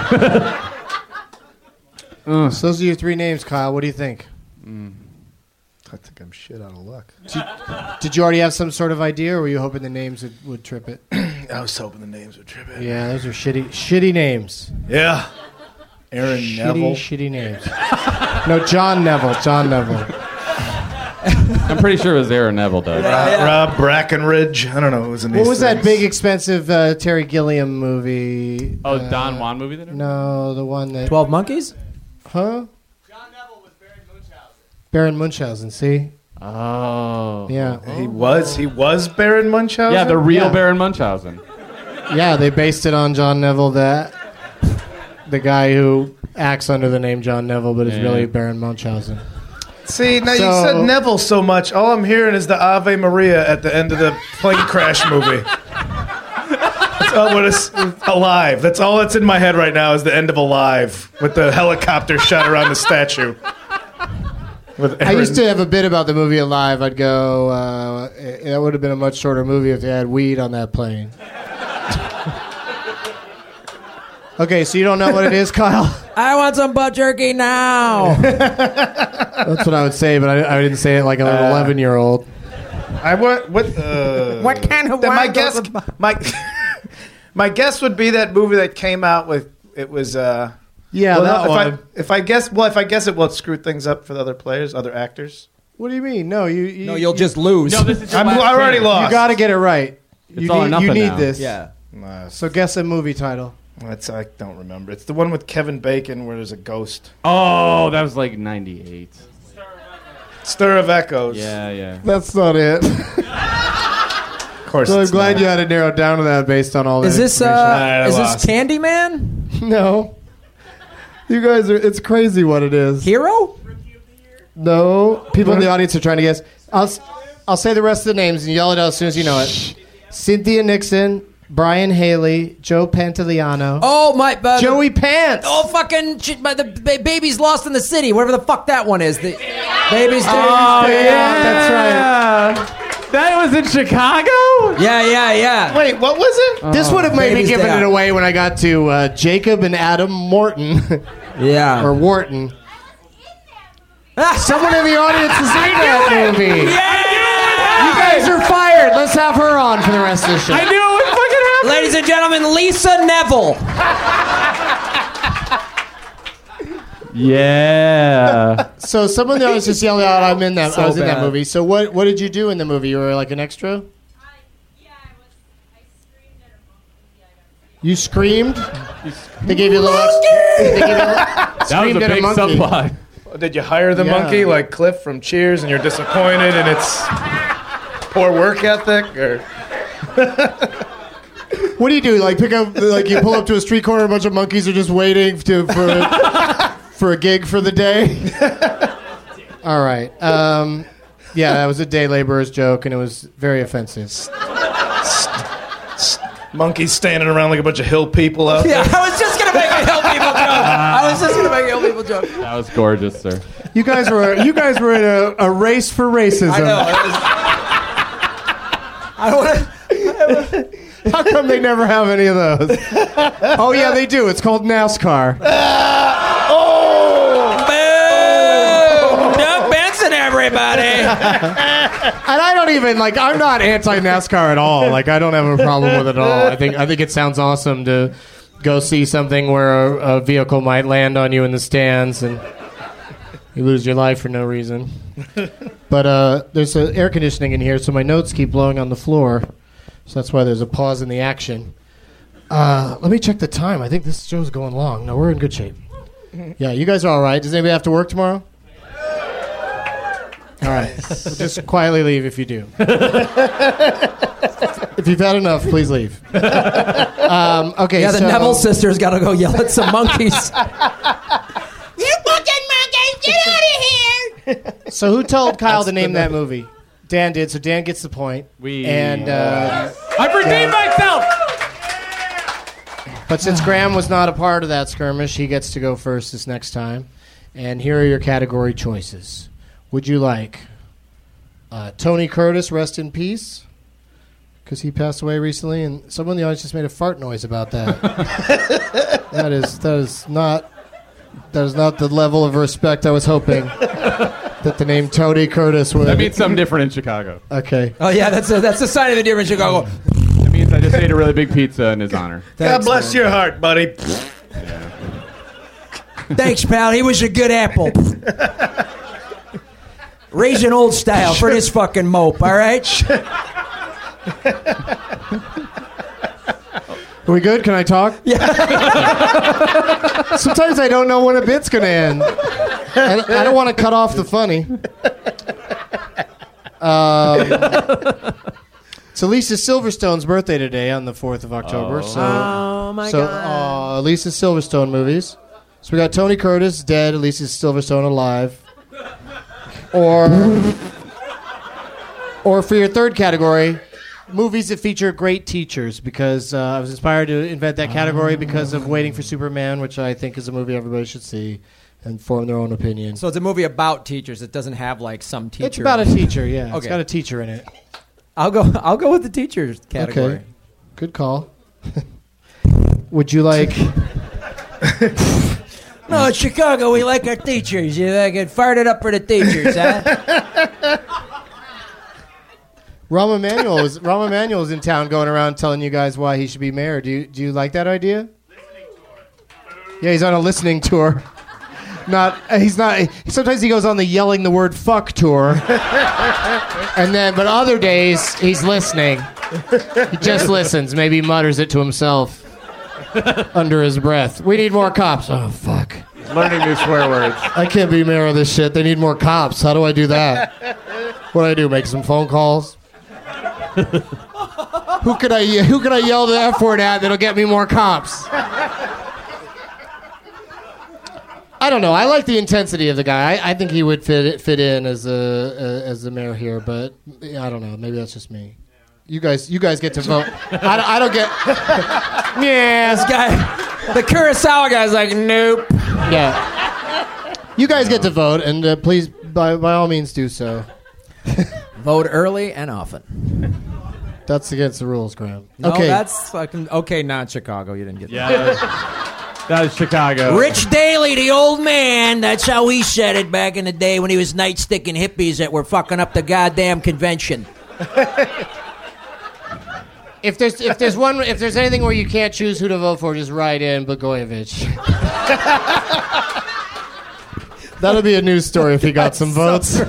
So those are your three names, Kyle. What do you think? I think I'm shit out of luck. Did you already have some sort of idea, or were you hoping the names would trip it? I was hoping the names would trip it. Yeah, those are shitty names. Yeah. Aaron Neville. Shitty names. No, John Neville. John Neville. I'm pretty sure it was Aaron Neville, though. Rob Brackenridge. I don't know who was in these What was that things. big, expensive Terry Gilliam movie? Oh, Don Juan movie? No, the one that... 12 Monkeys? Huh? Baron Munchausen, see? Oh. Yeah. He was Baron Munchausen? Yeah, the real Baron Munchausen. Yeah, they based it on John Neville, the guy who acts under the name John Neville, but is really Baron Munchausen. See, now you said Neville so much, all I'm hearing is the Ave Maria at the end of the plane crash movie. That's all what is Alive. That's all that's in my head right now is the end of Alive with the helicopter shot around the statue. I used to have a bit about the movie Alive. I'd go, that would have been a much shorter movie if they had weed on that plane. Okay, so you don't know what it is, Kyle? I want some butt jerky now. That's what I would say, but I didn't say it like an 11-year-old. What kind of my wine guess? goes with- My guess would be that movie that came out with it was. Yeah, that one. If I guess it will screw things up for the other players, other actors. What do you mean? No, No, you'll just lose. No, this is your I last already chance. lost. You got to get it right. It's all or nothing you need now. this. Yeah. So guess a movie title. I don't remember. It's the one with Kevin Bacon where there's a ghost. Oh, that was like 98. Stir of Echoes. Yeah. That's not it. Of course. So I'm it's glad not. you had to narrow down to that based on all that Is this information. Candyman? No. You guys are... It's crazy what it is. Hero? No. People in the audience are trying to guess. I'll say the rest of the names and yell it out as soon as you know it. Cynthia Nixon, Brian Haley, Joe Pantoliano. Oh, my... Joey Pants! Oh, fucking... the Baby's Lost in the City. Whatever the fuck that one is. The Baby's... Oh, yeah. That's right. That was in Chicago? Yeah. Wait, what was it? This would have made me Baby's giving Down. it away when I got to Jacob and Adam Morton. Yeah. Or Wharton. Someone in the audience has seen that movie. You guys are fired. Let's have her on for the rest of the show. I knew it would fucking happen. Ladies and gentlemen, Lisa Neville. Yeah. So someone in the audience just yelled out, "I'm in that." So I was in that bad. movie. So what did you do in the movie? You were like an extra. You screamed. They gave you a little. That was a screamed at a big monkey. subplot. Did you hire the Yeah. monkey like Cliff from Cheers and you're disappointed and it's poor work ethic? Or What do you do? Like pick up, like you pull up to a street corner, a bunch of monkeys are just waiting for a gig for the day. All right. Yeah, that was a day laborer's joke, and it was very offensive. monkeys standing around like a bunch of hill people out Yeah, there. I was just going to make a Hill People joke. That was gorgeous, sir. You guys were in a race for racism. I know. I don't want to... How come they never have any of those? Oh yeah, they do. It's called NASCAR. Boom! Doug Benson, everybody. I don't even like. I'm not anti-NASCAR at all. Like I don't have a problem with it at all. I think it sounds awesome to go see something where a vehicle might land on you in the stands and you lose your life for no reason. But there's air conditioning in here, so my notes keep blowing on the floor. So that's why there's a pause in the action. Let me check the time. I think this show's going long. No, we're in good shape. Yeah, you guys are all right. Does anybody have to work tomorrow? All right. Just quietly leave if you do. If you've had enough, please leave. Okay. Yeah, the Neville sisters got to go yell at some monkeys. You fucking monkeys, get out of here! So who told Kyle to name that movie? Dan did, so Dan gets the point. I've redeemed myself! But since Graham was not a part of that skirmish, he gets to go first this next time. And here are your category choices. Would you like Tony Curtis, rest in peace? Because he passed away recently, and someone in the audience just made a fart noise about that. That is not the level of respect I was hoping that the name Tony Curtis would. That means something different in Chicago. Okay. Oh yeah, that's a sign of a deer in Chicago. It means I just ate a really big pizza in his honor. God bless your heart, buddy. Thanks, pal. He was a good apple. Raising old style for this fucking mope, all right? Are we good? Can I talk? Yeah. Sometimes I don't know when a bit's going to end. I don't want to cut off the funny. It's Alicia Silverstone's birthday today on the 4th of October. Oh, my God. Alicia Silverstone movies. So we got Tony Curtis dead, Alicia Silverstone alive. Or for your third category, movies that feature great teachers, because I was inspired to invent that category because of Waiting for Superman, which I think is a movie everybody should see and form their own opinion. So it's a movie about teachers. It doesn't have like some teacher. It's about a teacher, yeah. Okay. It's got a teacher in it. I'll go with the teachers category. Okay. Good call. Would you like... No, in Chicago, we like our teachers. You like it farted up for the teachers, huh? Rahm Emanuel is in town going around telling you guys why he should be mayor. Do you like that idea? Yeah, he's on a listening tour. He's not. Sometimes he goes on the yelling the word fuck tour. But other days he's listening. He just listens, maybe mutters it to himself under his breath. We need more cops. Oh fuck. Learning new swear words. I can't be mayor of this shit. They need more cops. How do I do that? What do I do? Make some phone calls? Who could I yell the F word at that'll get me more cops? I don't know. I like the intensity of the guy. I think he would fit in as the mayor here, but I don't know. Maybe that's just me. You guys get to vote. I don't get. Yeah, this guy, the Kurosawa guy's like, nope. Yeah. You guys get to vote, and please, by all means, do so. Vote early and often. That's against the rules, Graham. No, okay. that's fucking okay. Not Chicago. You didn't get that. Yeah, that was Chicago. Rich Daley, the old man, that's how he said it back in the day when he was nightsticking hippies that were fucking up the goddamn convention. If there's anything where you can't choose who to vote for, just write in Blagojevich. That'll be a news story if he got some votes.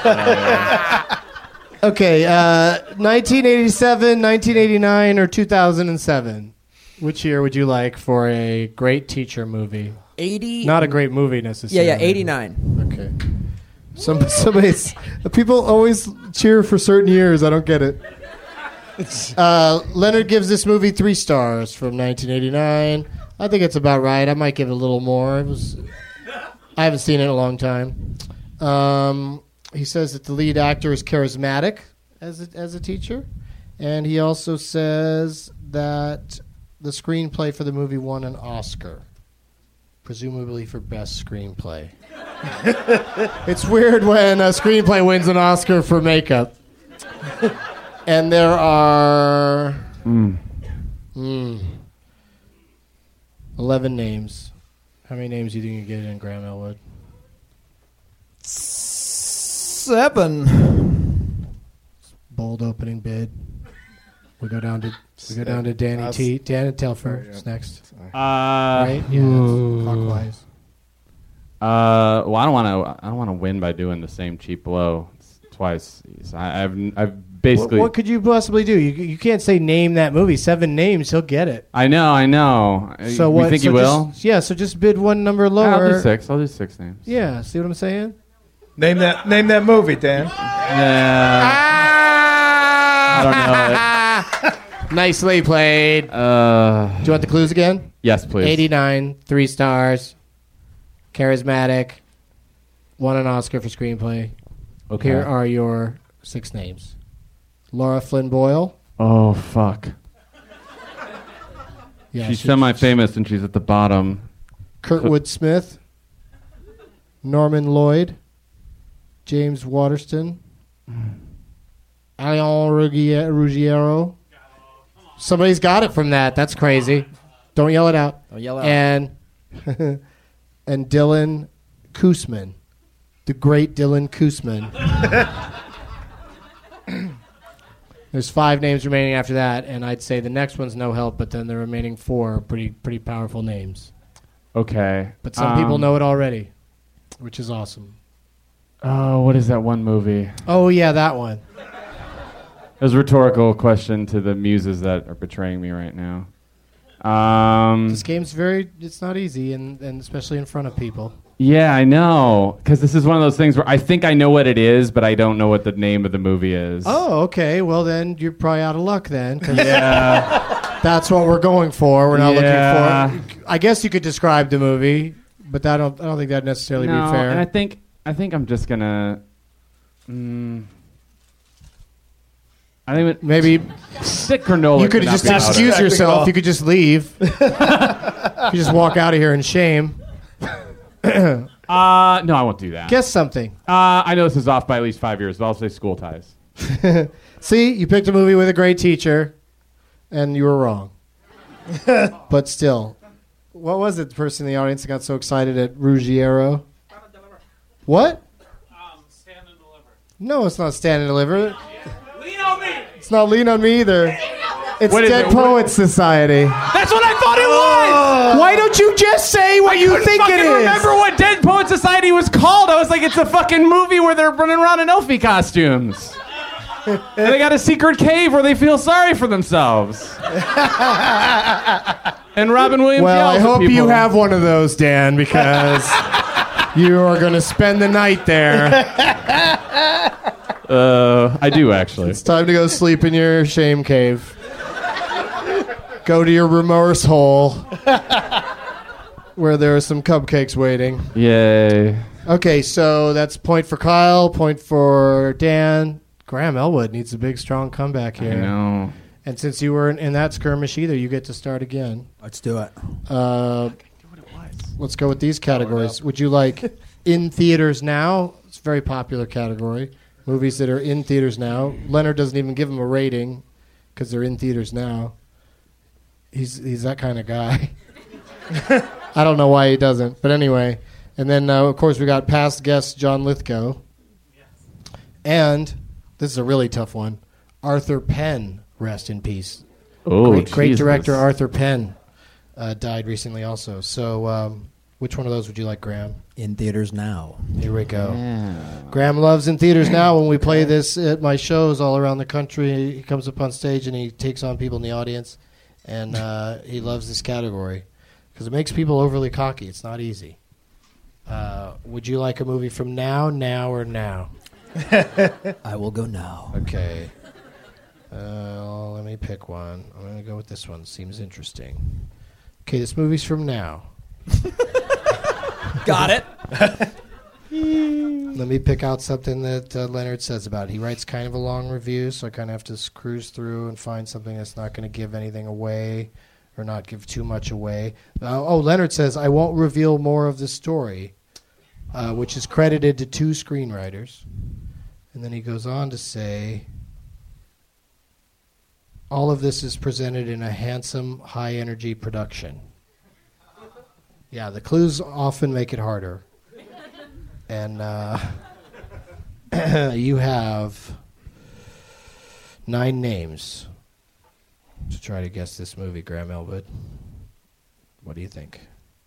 Okay, 1987, 1989, or 2007? Which year would you like for a great teacher movie? 80. Not a great movie necessarily. Yeah, 89. Okay. Somebody's people always cheer for certain years. I don't get it. Leonard gives this movie 3 stars from 1989. I think it's about right. I might give it a little more. I haven't seen it in a long time. He says that the lead actor is charismatic as a teacher, and he also says that the screenplay for the movie won an Oscar, presumably for best screenplay. It's weird when a screenplay wins an Oscar for makeup. And there are 11 names. How many names do you think you get in Graham Elwood? 7. 7. Bold opening bid. We go down to Danny T. Dan Telfer is next. Right? Yeah. Clockwise. Well, I don't want to win by doing the same cheap blow twice. I've basically. What could you possibly do? You can't say name that movie. 7 names, he'll get it. I know. So what? You think you will? So just bid one number lower. I'll do 6. I'll do 6 names. Yeah. See what I'm saying? Name that movie, Dan. I don't know. Nicely played. Do you want the clues again? Yes, please. 89, 3 stars. Charismatic. Won an Oscar for screenplay. Okay. Here are your 6 names. Laura Flynn Boyle. Oh, fuck. Yeah, she's semi-famous and she's at the bottom. Kurtwood Smith. Norman Lloyd. James Waterston. Alain Ruggiero. Somebody's got it from that. That's crazy. Don't yell it out. Don't yell it out. And Dylan Koosman. The great Dylan Koosman. There's 5 names remaining after that, and I'd say the next one's no help, but then the remaining 4 are pretty powerful names. Okay. But some people know it already, which is awesome. Oh, what is that one movie? Oh, yeah, that one. It was a rhetorical question to the muses that are betraying me right now. This game's it's not easy, and especially in front of people. Yeah, I know. Because this is one of those things where I think I know what it is, but I don't know what the name of the movie is. Oh, okay. Well, then you're probably out of luck then. Yeah. That's what we're going for. We're not looking for... I guess you could describe the movie, but I don't think that'd necessarily be fair. And I think I'm just going to... I think maybe Dick Granola. You could just excuse yourself. You could just leave. You could just walk out of here in shame. No, I won't do that. Guess something. I know this is off by at least 5 years, but I'll say School Ties. See, you picked a movie with a great teacher, and you were wrong. But still, what was it? The person in the audience that got so excited at Ruggiero? What? Stand and Deliver. No, it's not Stand and Deliver. Lean on me. It's not Lean on Me either. It's Dead Poets Society. That's what I thought it was! Why don't you just say what you think it is? I couldn't remember what Dead Poet Society was called. I was like, it's a fucking movie where they're running around in elfie costumes. And they got a secret cave where they feel sorry for themselves. And Robin Williams Well, yells I at hope people. you have one of those, Dan, because you are going to spend the night there. I do, actually. It's time to go sleep in your shame cave. Go to your remorse hole where there are some cupcakes waiting. Yay. Okay, so that's point for Kyle, point for Dan. Graham Elwood needs a big, strong comeback here. I know. And since you weren't in that skirmish either, you get to start again. Let's do it. Let's go with these categories. Would you like in theaters now? It's a very popular category. Movies that are in theaters now. Leonard doesn't even give them a rating because they're in theaters now. He's that kind of guy. I don't know why he doesn't, but anyway. And then, of course, we got past guest John Lithgow. And this is a really tough one. Arthur Penn, rest in peace. Oh, great director Arthur Penn died recently also. So which one of those would you like, Graham? In theaters now. Here we go. Yeah. Graham loves in theaters now. When we play this at my shows all around the country, he comes up on stage and he takes on people in the audience. And he loves this category because it makes people overly cocky. It's not easy. Would you like a movie from now, or now? I will go now. Okay. Let me pick one. I'm going to go with this one. Seems interesting. Okay, this movie's from now. Got it. Let me pick out something that Leonard says about it. He writes kind of a long review, so I kind of have to cruise through and find something that's not going to give anything away or not give too much away. Leonard says, I won't reveal more of the story, which is credited to 2 screenwriters. And then he goes on to say, all of this is presented in a handsome, high-energy production. Yeah, the clues often make it harder. And You have 9 names to try to guess this movie, Graham Elwood. What do you think?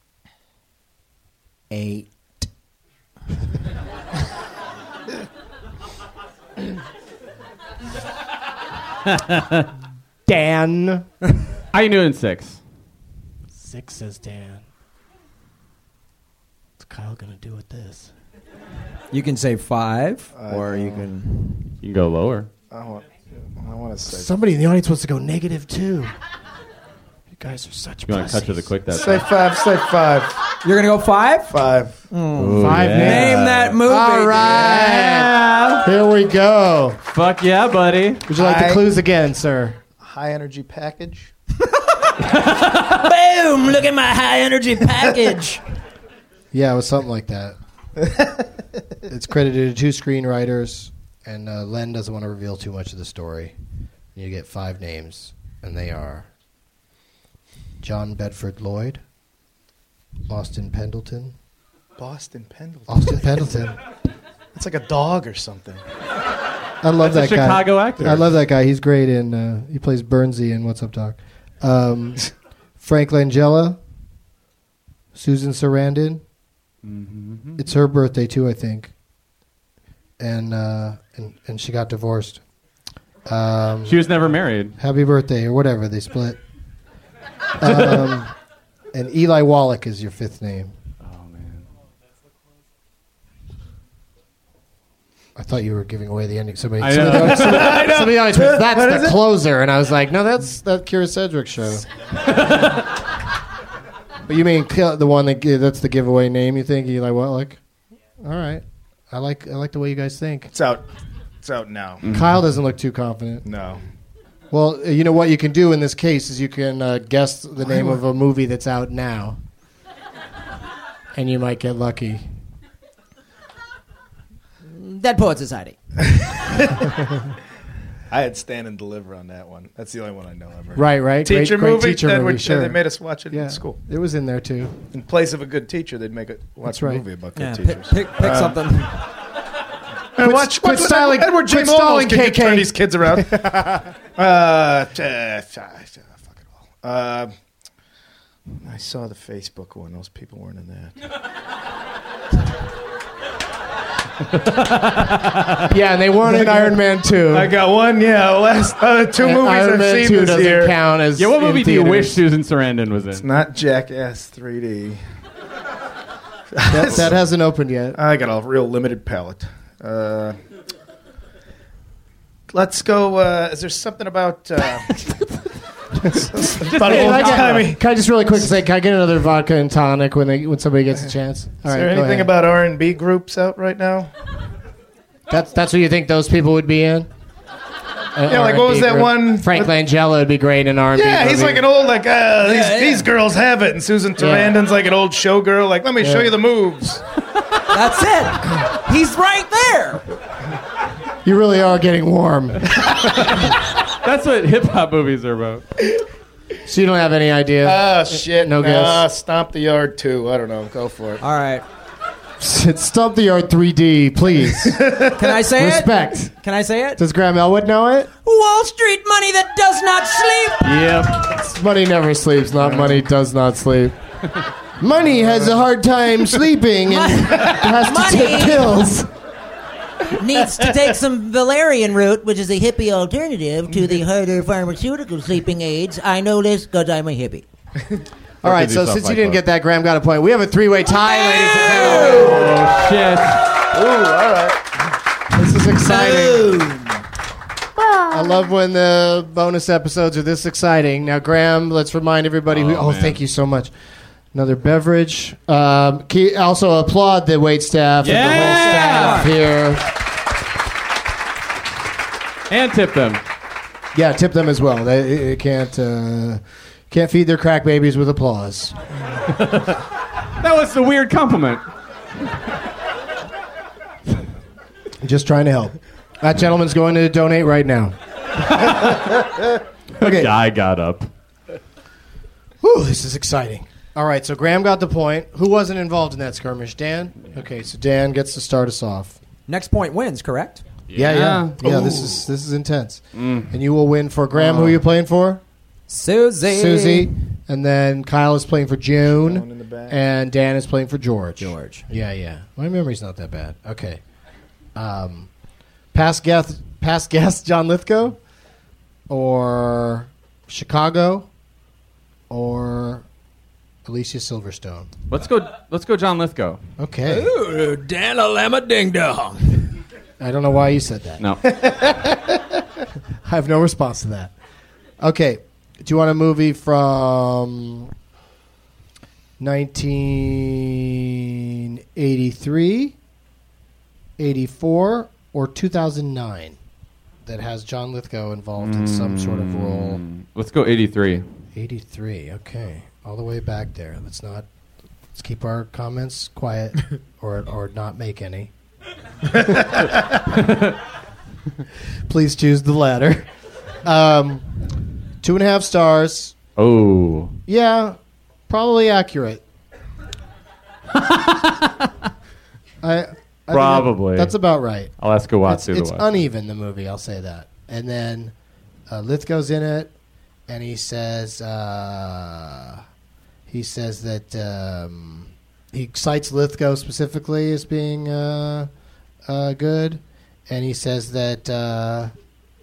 8. Dan. I knew in 6. 6 says Dan. What's Kyle gonna do with this? You can say 5, or you can... You can go lower. I want to say... Somebody in the audience wants to go -2. You guys are such You want to cut to the quick that Say 5, say 5. You're going to go 5? 5. Ooh, 5 yeah. names. Name that movie. All right. Yeah. Here we go. Fuck yeah, buddy. Would you like the clues again, sir? High energy package. Boom! Look at my high energy package. Yeah, it was something like that. It's credited to 2 screenwriters, and Len doesn't want to reveal too much of the story. You get 5 names, and they are John Bedford Lloyd, Austin Pendleton. Boston Pendleton. Austin Pendleton. It's like a dog or something. I love That's that a guy. Chicago actor. I love that guy. He's great in. He plays Bernsey in What's Up, Doc. Frank Langella, Susan Sarandon. Mm-hmm. It's her birthday too, I think. And she got divorced. She was never married. Happy birthday or whatever. They split. And Eli Wallach is your 5th name. Oh man. I thought you were giving away the ending. Somebody, I know. somebody always went, that's the closer, and I was like, no, that's that Kira Sedgwick show. But you mean the one that's the giveaway name? You think Eli Wallach? All right, I like the way you guys think. It's out. It's out now. Kyle doesn't look too confident. No. Well, you know what you can do in this case is you can guess the name of a movie that's out now, and you might get lucky. Dead Poet Society. I had Stand and Deliver on that one. That's the only one I know ever. Right. Teacher great movie. teacher that movie, sure. They made us watch it Yeah, in school. it was in there too. In place of a good teacher, they'd make it watch That's a right. movie about good Yeah, teachers. pick something. And watch quit stalling- Edward J. quit stalling, Molnar can KK. turn these kids around. Fuck it all. I saw the Facebook one. Those people weren't in that. Yeah, and they weren't in Iron Man 2. I got one. Yeah, last 2 And movies Iron I've Man seen 2 this doesn't year. count as Yeah, what movie in do you theaters. wish Susan Sarandon was It's in? not Jackass 3D. That hasn't opened yet. I got a real limited palette. Let's go. Is there something about? About Hey, old-timey. can I just really quick say, can I get another vodka and tonic when somebody gets a chance? All Is right, there go anything ahead. about R&B groups out right now? That's what you think those people would be in? Yeah, like, what was that one Frank with- Langella would be great in R&B. Yeah, he's movie. like an old these girls have it, and Susan Sarandon's like an old showgirl. Like, let me show you the moves. That's it. He's right there. You really are getting warm. That's what hip hop movies are about. So you don't have any idea? Oh shit! No guess. Stomp the Yard 2. I don't know. Go for it. All right. Stomp the Yard 3D, please. Can I say Respect. it? Can I say it? Does Graham Elwood know it? Wall Street money that does not sleep. Yep. Money never sleeps. Not money does not sleep. Money has a hard time sleeping and has to Money. take pills. Needs to take some valerian root, which is a hippie alternative to the harder pharmaceutical sleeping aids. I know this because I'm a hippie. All right, so since you didn't get that, Graham got a point. We have a 3-way tie, ladies and gentlemen. Oh shit. Ooh, all right. This is exciting. I love when the bonus episodes are this exciting. Now, Graham, let's remind everybody. Oh, man. Thank you so much. Another beverage. Also applaud the wait staff and the whole staff here. And tip them. Yeah, tip them as well. They can't feed their crack babies with applause. That was a weird compliment. Just trying to help. That gentleman's going to donate right now. Okay. Guy got up. Whew, this is exciting. All right, so Graham got the point. Who wasn't involved in that skirmish? Dan? Okay, so Dan gets to start us off. Next point wins, correct? Yeah. This is intense. And you will win for Graham. Who are you playing for? Susie. And then Kyle is playing for June. in the back. And Dan is playing for George. Yeah. My memory's not that bad. Okay. Past guest John Lithgow, or Chicago, or Alicia Silverstone. Let's go John Lithgow. Okay. Ooh, Dan Alama Ding Dong. I don't know why you said that. No. I have no response to that. Okay. Do you want a movie from 1983, 84, or 2009 that has John Lithgow involved in some sort of role? Let's go 83. 83, okay. All the way back there. Let's keep our comments quiet or not make any. Please choose the latter. 2.5 stars. Oh. Yeah, probably accurate. Probably. That's about right. I'll ask Owatsu. It's uneven, the movie, I'll say that. And then Lithgow's in it, and he says that he cites Lithgow specifically as being good, and he says that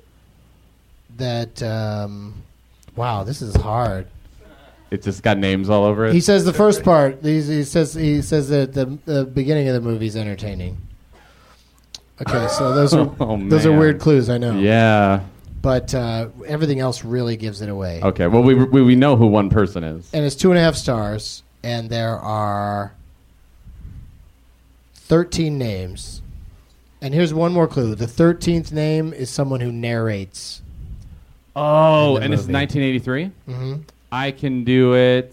wow, this is hard. It just got names all over it. He says the first part. He says that the beginning of the movie is entertaining. Okay, so those are weird clues, I know. Yeah. But everything else really gives it away. Okay, well we know who one person is. And it's 2.5 stars, and there are 13 names. And here's one more clue: the 13th name is someone who narrates. Oh, and this is 1983? Mm-hmm. I can do it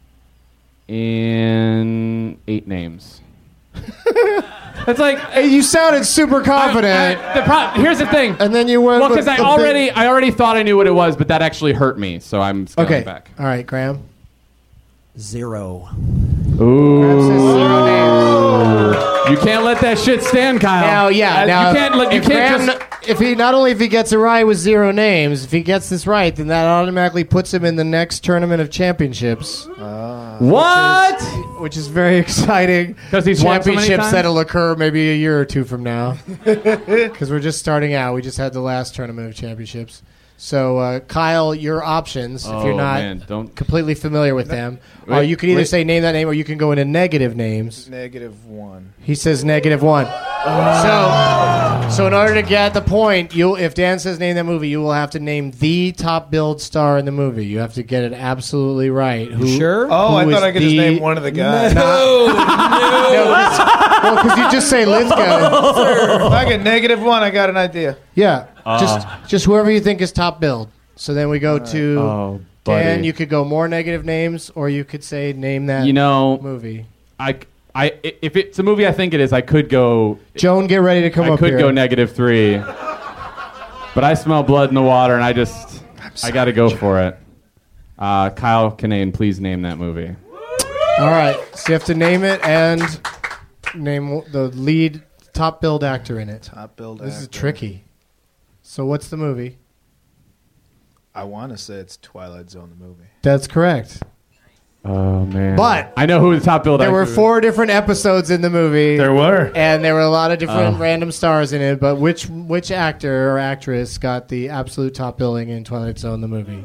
in 8 names. It's like you sounded super confident. Here's the thing. And then you went. Well, because I already thought I knew what it was, but that actually hurt me, so I'm scaling back. All right, Graham. 0. Ooh. Graham says 0 names. You can't let that shit stand, Kyle. You can't. If he gets it right with 0 names, if he gets this right, then that automatically puts him in the next tournament of championships. What? Which is very exciting. Because he's won so many championships times? that'll occur maybe a year or two from now. Because we're just starting out. We just had the last tournament of championships. So, Kyle, your options, if you're not completely familiar with them, you can either say name that name, or you can go into negative names. -1. He says -1. So in order to get the point, if Dan says name that movie, you will have to name the top billed star in the movie. You have to get it absolutely right. Sure? Oh, I thought I could just name one of the guys. No. Well, because you just say Lithgow. If I get -1, I got an idea. Yeah, just whoever you think is top billed. So then we go to Dan. You could go more negative names, or you could say name that movie. If it's a movie I think it is, I could go. Joan, get ready to come up here. I could go -3, but I smell blood in the water, and I got to go for it. Kyle Kinane, please name that movie. All right, so you have to name it and name the lead top billed actor in it. Top billed. This is tricky. So what's the movie? I want to say it's Twilight Zone, the movie. That's correct. Oh man! But I know who the top billed. There were 4 different episodes in the movie. There were, and there were a lot of different random stars in it. But which actor or actress got the absolute top billing in Twilight Zone, the movie?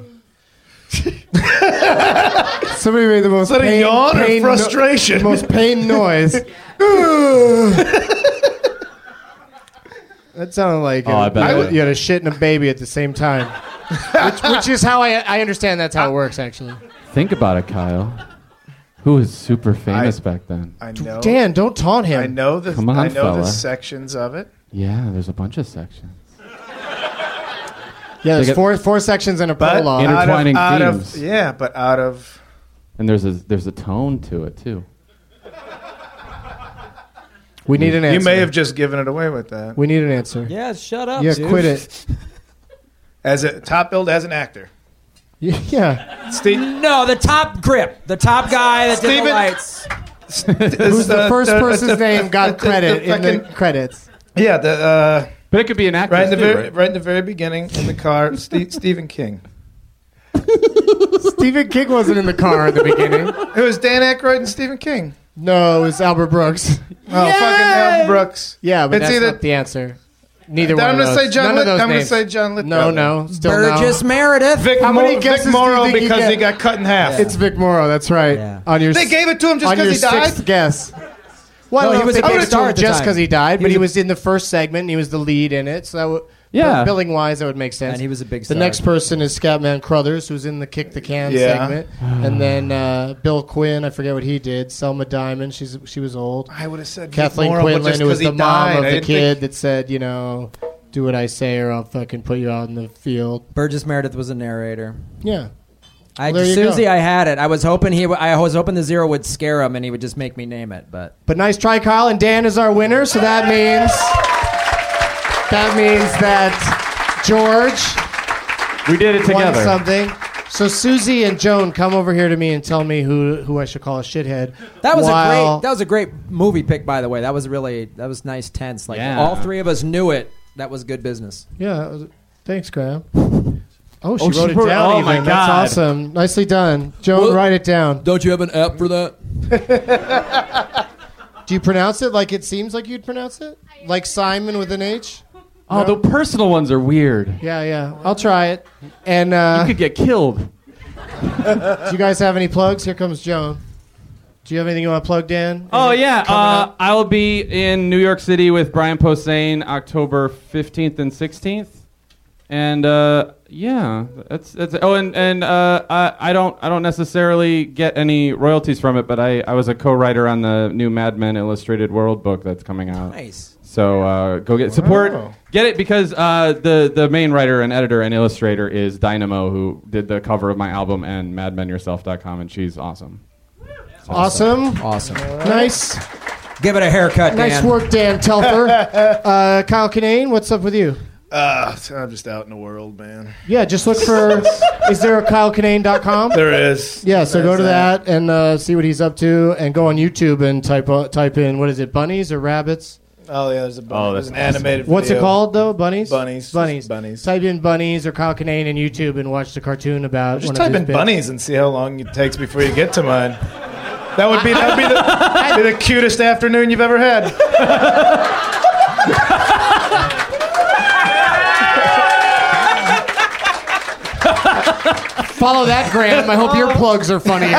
Somebody made the most Is that a yawn or frustration? Most pain noise. That sounded like you had a shit and a baby at the same time. which is how I understand that's how it works, actually. Think about it, Kyle. Who was super famous back then? I know. Dan, don't taunt him. I know the. Come on, I know the fella. sections of it. Yeah, there's a bunch of sections. Yeah, there's four sections and a prologue. Intertwining themes. But out of. And there's a tone to it too. We need an answer. You may have just given it away with that. We need an answer. Yeah, shut up. Yeah, dude. quit it. As a top billed as an actor. Yeah. No, the top grip. The top guy that did the lights. Who's the first person's name got credit in the credits? Yeah, but it could be an actress right in the too, very, right? right in the very beginning in the car. Stephen King. Stephen King wasn't in the car at the beginning. It was Dan Aykroyd and Stephen King. No, it was Albert Brooks. Oh, fucking Albert Brooks. Yeah, but It's that's either- not the answer. Neither I'm one gonna of say those. John. None of those I'm gonna names. say John Lithgow. No, still Burgess no. Meredith. How many guesses Vic do you Morrow think you because get? he got cut in half. It's Vic Morrow. That's right. Yeah. On your They gave it to him just on your 'cause he died? sixth guess. Well, No, I he don't was know a if they big gave it to star him at the just time. because he died, He but was he a- was in the first segment. And he was the lead in it, so Yeah. billing wise, that would make sense. And he was a big The star. next person is Scatman Crothers, who's in the Kick the Can Yeah. segment, and then Bill Quinn. I forget what he did. Selma Diamond. She was old. I would have said Kathleen Vic Morrow, but Quinlan, just who was 'cause he the mom died. of I the didn't kid think- that said, do what I say or I'll fucking put you out in the field. Burgess Meredith was a narrator. Yeah. I There you Susie, go. I had it. I was hoping the zero would scare him and he would just make me name it. But Nice try, Kyle. And Dan is our winner, so that means that George We did it won together. something. So Susie and Joan, come over here to me and tell me who I should call a shithead. that was a great movie pick, by the way. That was nice, tense. Like Yeah. all three of us knew it. That was good business. Yeah. Thanks, Graham. Oh, she Oh, she wrote it wrote- down. oh, even. my That's God. awesome. Nicely done, Joan. Write it down. Don't you have an app for that? Do you pronounce it like it seems like you'd pronounce it? Like Simon with an H? Oh, the personal ones are weird. Yeah. I'll try it. And You could get killed. do you guys have any plugs? Here comes Joan. Do you have anything you want to plug, Dan? Oh Anything yeah, coming up? I will be in New York City with Brian Posehn October 15th and 16th, and yeah, that's. Oh, and I don't necessarily get any royalties from it, but I was a co-writer on the new Mad Men Illustrated World book that's coming out. Nice. So go get support. Wow. Get it because the main writer and editor and illustrator is Dynamo, who did the cover of my album and MadMenYourself.com, and she's awesome. Awesome. Nice. Give it a haircut, Dan. Nice work, Dan Telfer. Kyle Kinane, what's up with you? I'm just out in the world, man. Yeah, just look for. Is there a KyleKinane.com? There is. Yeah, so go to There's that and see what he's up to, and go on YouTube and type in what is it, bunnies or rabbits? Oh yeah, there's a bunny. Oh, There's that's an animated. What's it video. called though? Bunnies. Bunnies. Bunnies. Bunnies. Type in bunnies or Kyle Kinane in YouTube and watch the cartoon about. Just one type of his in bits. bunnies and see how long it takes before you get to mine. That would be the cutest afternoon you've ever had. Follow that, Graham. I hope your plugs are funnier.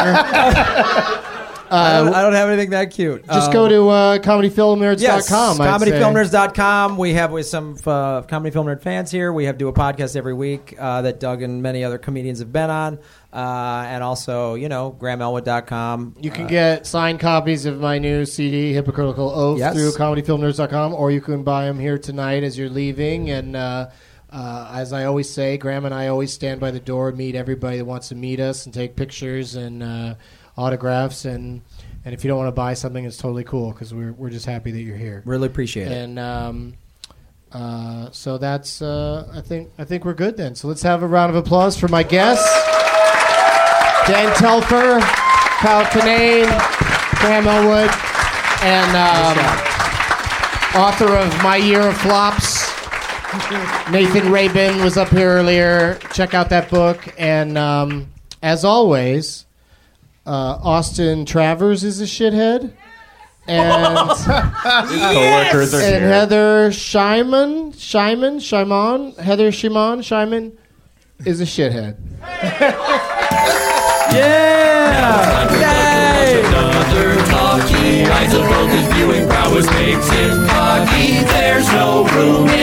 I don't have anything that cute. Just go to comedyfilmnerds.com. Yes, I'd say. comedyfilmnerds.com. We have with some Comedy Film Nerd fans here. We do a podcast every week that Doug and many other comedians have been on. And also, GrahamElwood.com. You can get signed copies of my new CD, Hypocritical Oath, Yes. through comedyfilmnerds.com, or you can buy them here tonight as you're leaving. And as I always say, Graham and I always stand by the door and meet everybody that wants to meet us and take pictures and autographs. And if you don't want to buy something, it's totally cool because we're just happy that you're here. Really appreciate it. And so that's I think we're good then. So let's have a round of applause for my guests. Dan Telfer, Kyle Kinane, Graham Elwood, and author of My Year of Flops, Nathan Rabin was up here earlier. Check out that book. And as always, Austin Travers is a shithead. And, coworkers are and here. Heather Shimon is a shithead. Another talkie. Eyes of both his viewing prowess makes him cocky. There's no room in